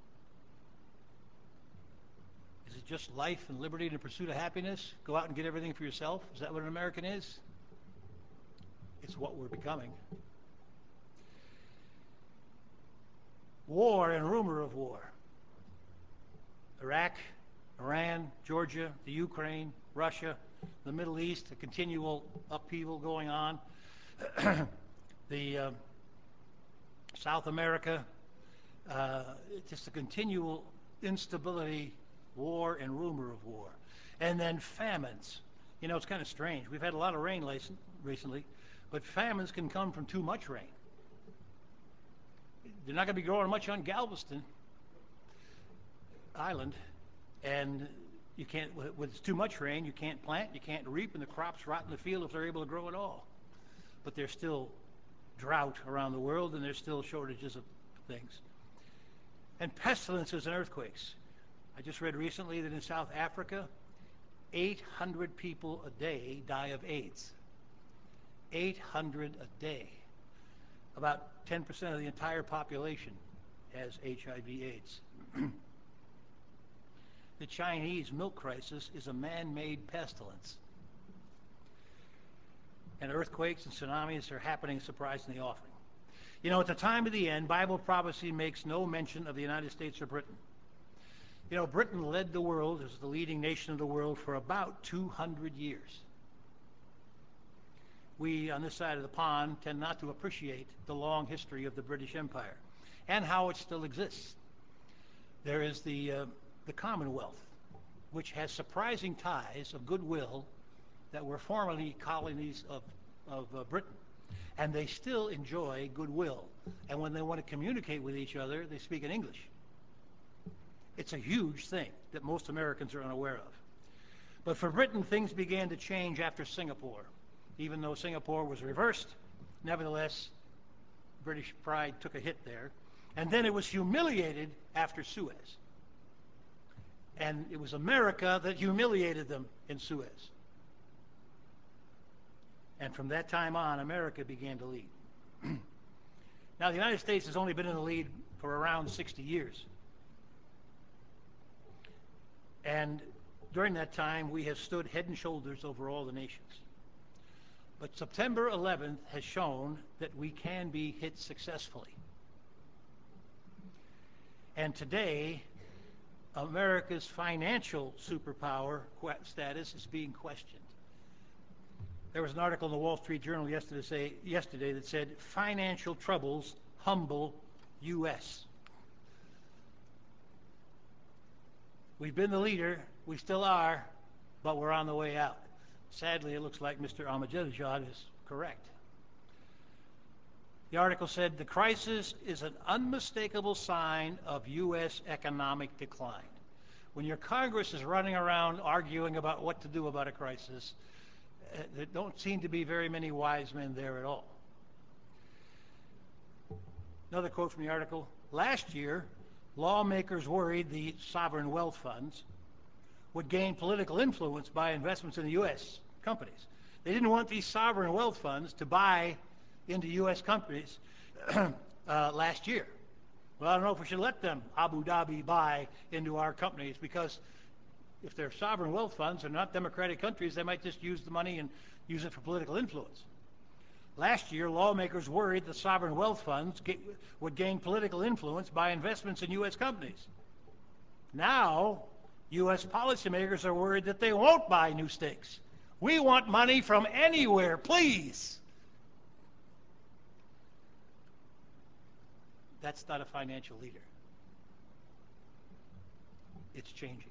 Is it just life and liberty and the pursuit of happiness? Go out and get everything for yourself? Is that what an American is? It's what we're becoming. War and rumor of war. Iraq, Iran, Georgia, the Ukraine, Russia, the Middle East, a continual upheaval going on. the uh, South America, uh, just a continual instability, war and rumor of war. And then famines. You know, it's kind of strange. We've had a lot of rain recently, but famines can come from too much rain. They're not going to be growing much on Galveston Island, and you can't, with too much rain, you can't plant, you can't reap, and the crops rot in the field if they're able to grow at all. But there's still drought around the world, and there's still shortages of things. And pestilences and earthquakes. I just read recently that in South Africa, eight hundred people a day die of AIDS. eight hundred a day. About ten percent of the entire population has H I V AIDS. The Chinese milk crisis is a man-made pestilence. And earthquakes and tsunamis are happening surprisingly often. You know, at the time of the end, Bible prophecy makes no mention of the United States or Britain. You know, Britain led the world as the leading nation of the world for about two hundred years. We, on this side of the pond, tend not to appreciate the long history of the British Empire and how it still exists. There is the, uh, the Commonwealth, which has surprising ties of goodwill that were formerly colonies of, of uh, Britain. And they still enjoy goodwill. And when they want to communicate with each other, they speak in English. It's a huge thing that most Americans are unaware of. But for Britain, things began to change after Singapore. Even though Singapore was reversed, nevertheless, British pride took a hit there. And then it was humiliated after Suez. And it was America that humiliated them in Suez. And from that time on, America began to lead. Now, the United States has only been in the lead for around sixty years. And during that time, we have stood head and shoulders over all the nations. But September eleventh has shown that we can be hit successfully. And today, America's financial superpower status is being questioned. There was an article in the Wall Street Journal yesterday, say, yesterday that said, financial troubles humble U S We've been the leader, we still are, but we're on the way out. Sadly, it looks like Mister Ahmadinejad is correct. The article said, the crisis is an unmistakable sign of U S economic decline. When your Congress is running around arguing about what to do about a crisis, uh, there don't seem to be very many wise men there at all. Another quote from the article, last year, lawmakers worried the sovereign wealth funds would gain political influence by investments in the U S companies. They didn't want these sovereign wealth funds to buy into U S companies uh, last year. Well, I don't know if we should let them, Abu Dhabi, buy into our companies, because if they're sovereign wealth funds and not democratic countries, they might just use the money and use it for political influence. Last year, lawmakers worried the sovereign wealth funds would gain political influence by investments in U S companies. Now, U S policymakers are worried that they won't buy new stakes. We want money from anywhere, please. That's not a financial leader. It's changing.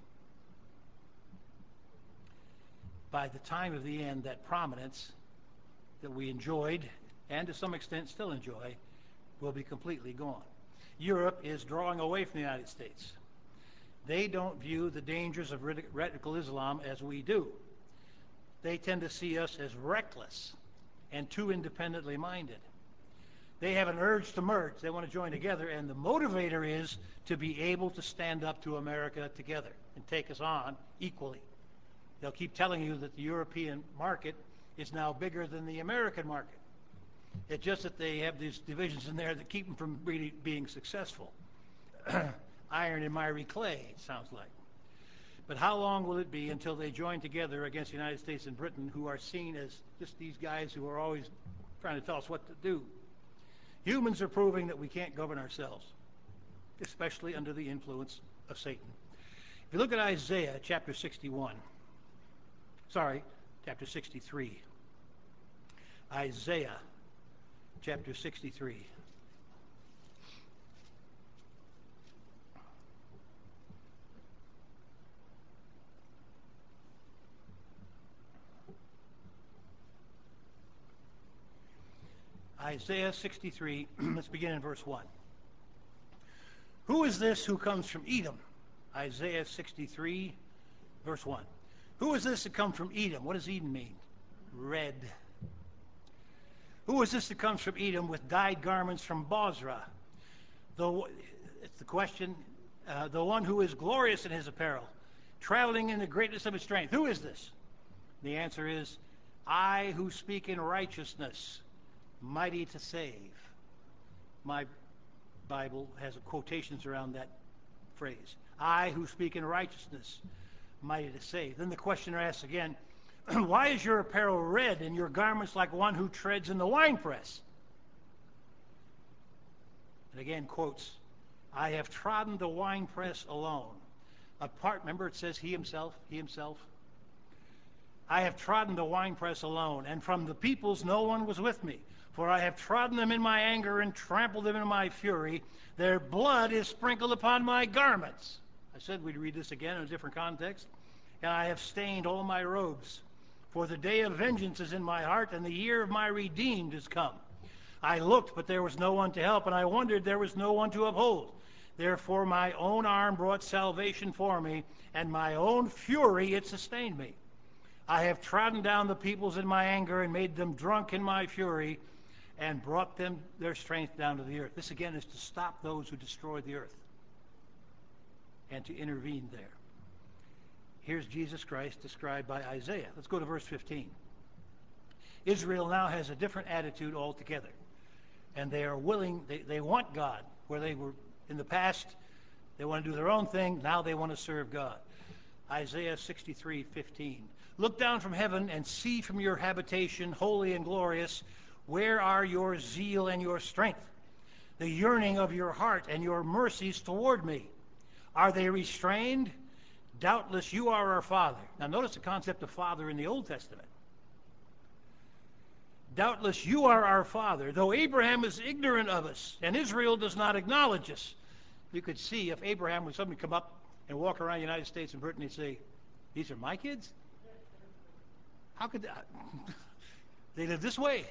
By the time of the end, that prominence that we enjoyed, and to some extent still enjoy, will be completely gone. Europe is drawing away from the United States. They don't view the dangers of radical Islam as we do. They tend to see us as reckless and too independently minded. They have an urge to merge. They want to join together, and the motivator is to be able to stand up to America together and take us on equally. They'll keep telling you that the European market is now bigger than the American market. It's just that they have these divisions in there that keep them from really being successful. Iron and miry clay, it sounds like. But how long will it be until they join together against the United States and Britain, who are seen as just these guys who are always trying to tell us what to do? Humans are proving that we can't govern ourselves, especially under the influence of Satan. If you look at Isaiah chapter sixty-one, sorry, chapter sixty-three. Isaiah chapter sixty-three. Isaiah sixty-three, let's begin in verse one. Who is this who comes from Edom? Isaiah sixty-three, verse one. Who is this that comes from Edom? What does Edom mean? Red. Who is this that comes from Edom with dyed garments from Bozrah? The, it's the question, uh, the one who is glorious in his apparel, traveling in the greatness of his strength. Who is this? The answer is, I who speak in righteousness, mighty to save. My Bible has quotations around that phrase. I who speak in righteousness, mighty to save. Then the questioner asks again, why is your apparel red and your garments like one who treads in the winepress? And again quotes, I have trodden the winepress alone. Apart, remember it says he himself, he himself. I have trodden the winepress alone, and from the peoples no one was with me. For I have trodden them in my anger and trampled them in my fury. Their blood is sprinkled upon my garments. I said we'd read this again in a different context. And I have stained all my robes. For the day of vengeance is in my heart, and the year of my redeemed is come. I looked, but there was no one to help, and I wondered, there was no one to uphold. Therefore my own arm brought salvation for me, and my own fury it sustained me. I have trodden down the peoples in my anger and made them drunk in my fury, and brought them their strength down to the earth. This again is to stop those who destroy the earth and to intervene there. Here's Jesus Christ described by Isaiah. Let's go to verse fifteen. Israel now has a different attitude altogether, and they are willing, they, they want God. Where they were in the past, they want to do their own thing. Now they want to serve God. Isaiah sixty-three fifteen. Look down from heaven and see from your habitation, holy and glorious, where are your zeal and your strength, the yearning of your heart and your mercies toward me? Are they restrained? Doubtless you are our Father. Now notice the concept of Father in the Old Testament. Doubtless you are our Father, though Abraham is ignorant of us and Israel does not acknowledge us. You could see if Abraham would suddenly come up and walk around the United States and Britain and say, these are my kids? How could that? They live this way.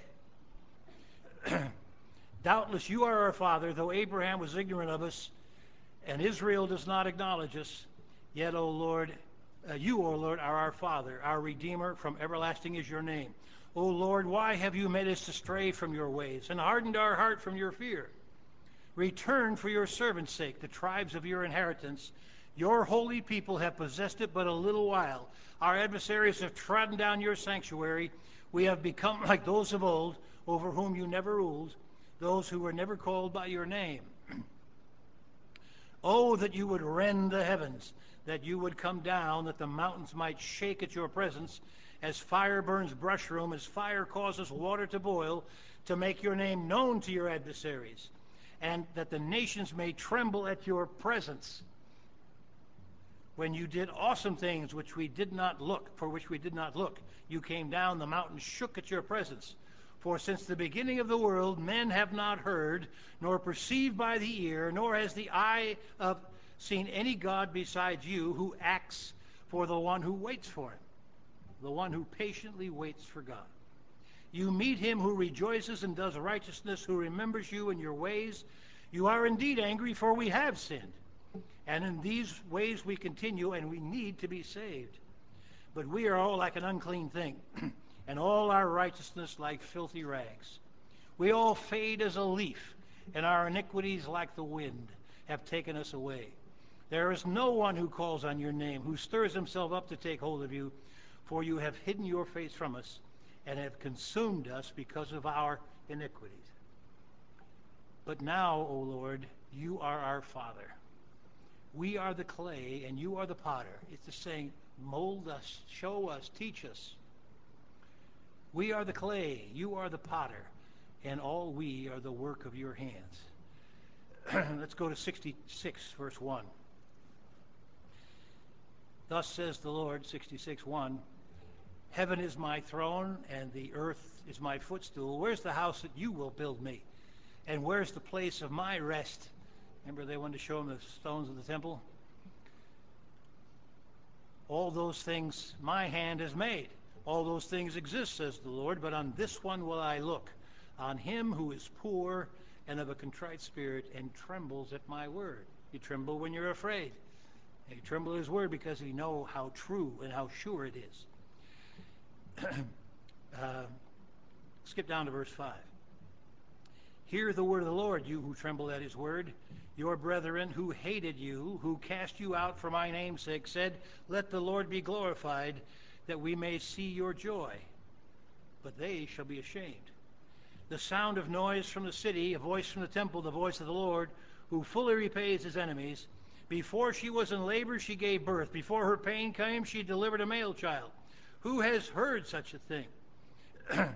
Doubtless you are our Father, though Abraham was ignorant of us, and Israel does not acknowledge us. Yet, O Lord, uh, you, O Lord, are our Father, our Redeemer, from everlasting is your name. O Lord, why have you made us to stray from your ways, and hardened our heart from your fear? Return for your servants' sake, the tribes of your inheritance. Your holy people have possessed it but a little while. Our adversaries have trodden down your sanctuary. We have become like those of old, over whom you never ruled, those who were never called by your name. Oh, that you would rend the heavens, that you would come down, that the mountains might shake at your presence, as fire burns brushroom, as fire causes water to boil, to make your name known to your adversaries, and that the nations may tremble at your presence. When you did awesome things which we did not look, for which we did not look, you came down, the mountains shook at your presence. For since the beginning of the world, men have not heard, nor perceived by the ear, nor has the eye of seen any God besides you, who acts for the one who waits for him, the one who patiently waits for God. You meet him who rejoices and does righteousness, who remembers you in your ways. You are indeed angry, for we have sinned. And in these ways we continue, and we need to be saved. But we are all like an unclean thing, and all our righteousness like filthy rags. We all fade as a leaf, and our iniquities like the wind have taken us away. There is no one who calls on your name, who stirs himself up to take hold of you, for you have hidden your face from us and have consumed us because of our iniquities. But now, O Lord, you are our Father. We are the clay, and you are the potter. It's the saying, mold us, show us, teach us. We are the clay, you are the potter, and all we are the work of your hands. Let's go to sixty-six, verse one. Thus says the Lord, sixty-six, one, heaven is my throne, and the earth is my footstool. Where's the house that you will build me? And where's the place of my rest? Remember they wanted to show him the stones of the temple? All those things my hand has made. All those things exist, says the Lord, but on this one will I look, on him who is poor and of a contrite spirit and trembles at my word. You tremble when you're afraid. You tremble at his word because you know how true and how sure it is. uh, skip down to verse five. Hear the word of the Lord, you who tremble at his word. Your brethren who hated you, who cast you out for my name's sake, said, let the Lord be glorified, that we may see your joy. But they shall be ashamed. The sound of noise from the city, a voice from the temple, the voice of the Lord, who fully repays his enemies. Before she was in labor, she gave birth. Before her pain came, she delivered a male child. Who has heard such a thing?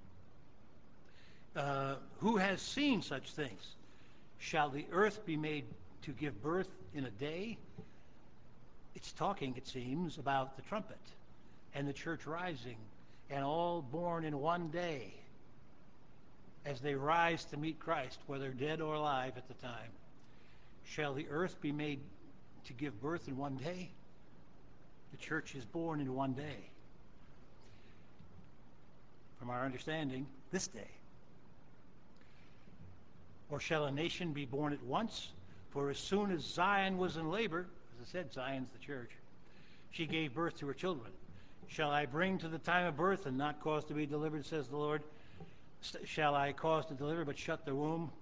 uh, who has seen such things? Shall the earth be made to give birth in a day? It's talking, it seems, about the trumpet and the church rising, and all born in one day as they rise to meet Christ, whether dead or alive at the time. Shall the earth be made to give birth in one day? The church is born in one day. From our understanding, this day. Or shall a nation be born at once? For as soon as Zion was in labor, as I said, Zion's the church, she gave birth to her children. Shall I bring to the time of birth and not cause to be delivered, says the Lord? Shall I cause to deliver but shut the womb?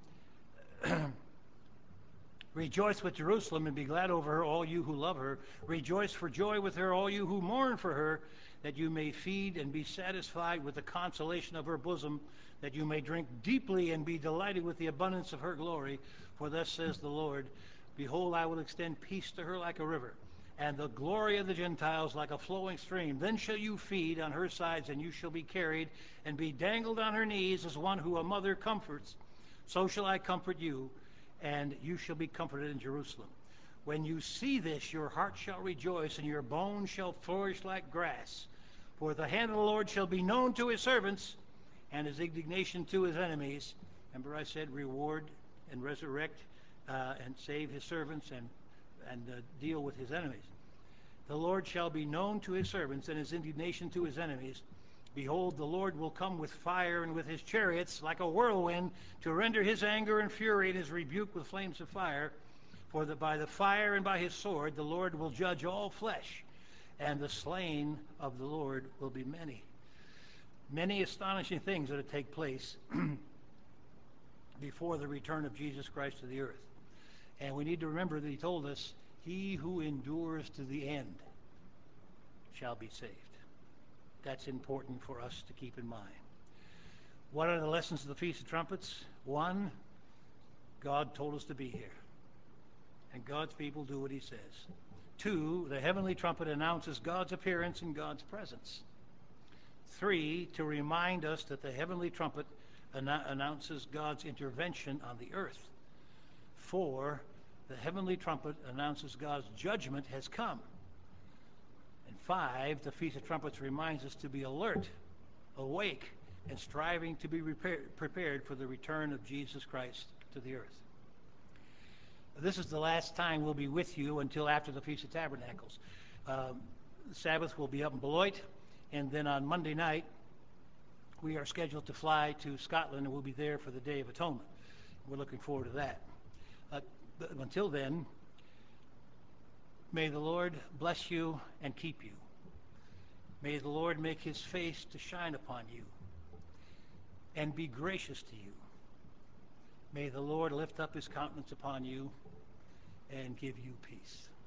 Rejoice with Jerusalem and be glad over her, all you who love her. Rejoice for joy with her, all you who mourn for her, that you may feed and be satisfied with the consolation of her bosom, that you may drink deeply and be delighted with the abundance of her glory. For thus says the Lord, behold, I will extend peace to her like a river, and the glory of the Gentiles like a flowing stream. Then shall you feed on her sides, and you shall be carried, and be dangled on her knees as one who a mother comforts. So shall I comfort you, and you shall be comforted in Jerusalem. When you see this, your heart shall rejoice, and your bones shall flourish like grass. For the hand of the Lord shall be known to his servants, and his indignation to his enemies. Remember I said reward and resurrect uh, and save his servants and, and uh, deal with his enemies. The Lord shall be known to his servants, and his indignation to his enemies. Behold, the Lord will come with fire and with his chariots like a whirlwind, to render his anger and fury and his rebuke with flames of fire. For that by the fire and by his sword the Lord will judge all flesh, and the slain of the Lord will be many. Many astonishing things that will take place before the return of Jesus Christ to the earth. And we need to remember that he told us, he who endures to the end shall be saved. That's important for us to keep in mind. What are the lessons of the Feast of Trumpets? One, God told us to be here. and God's people do what he says. Two, the heavenly trumpet announces God's appearance and God's presence. Three, to remind us that the heavenly trumpet annou- announces God's intervention on the earth. Four, the heavenly trumpet announces God's judgment has come. And five, the Feast of Trumpets reminds us to be alert, awake, and striving to be repair- prepared for the return of Jesus Christ to the earth. This is the last time we'll be with you until after the Feast of Tabernacles. Um, Sabbath will be up in Beloit, and then on Monday night, we are scheduled to fly to Scotland, and we'll be there for the Day of Atonement. We're looking forward to that. Uh, but until then, may the Lord bless you and keep you. May the Lord make his face to shine upon you and be gracious to you. May the Lord lift up his countenance upon you and give you peace.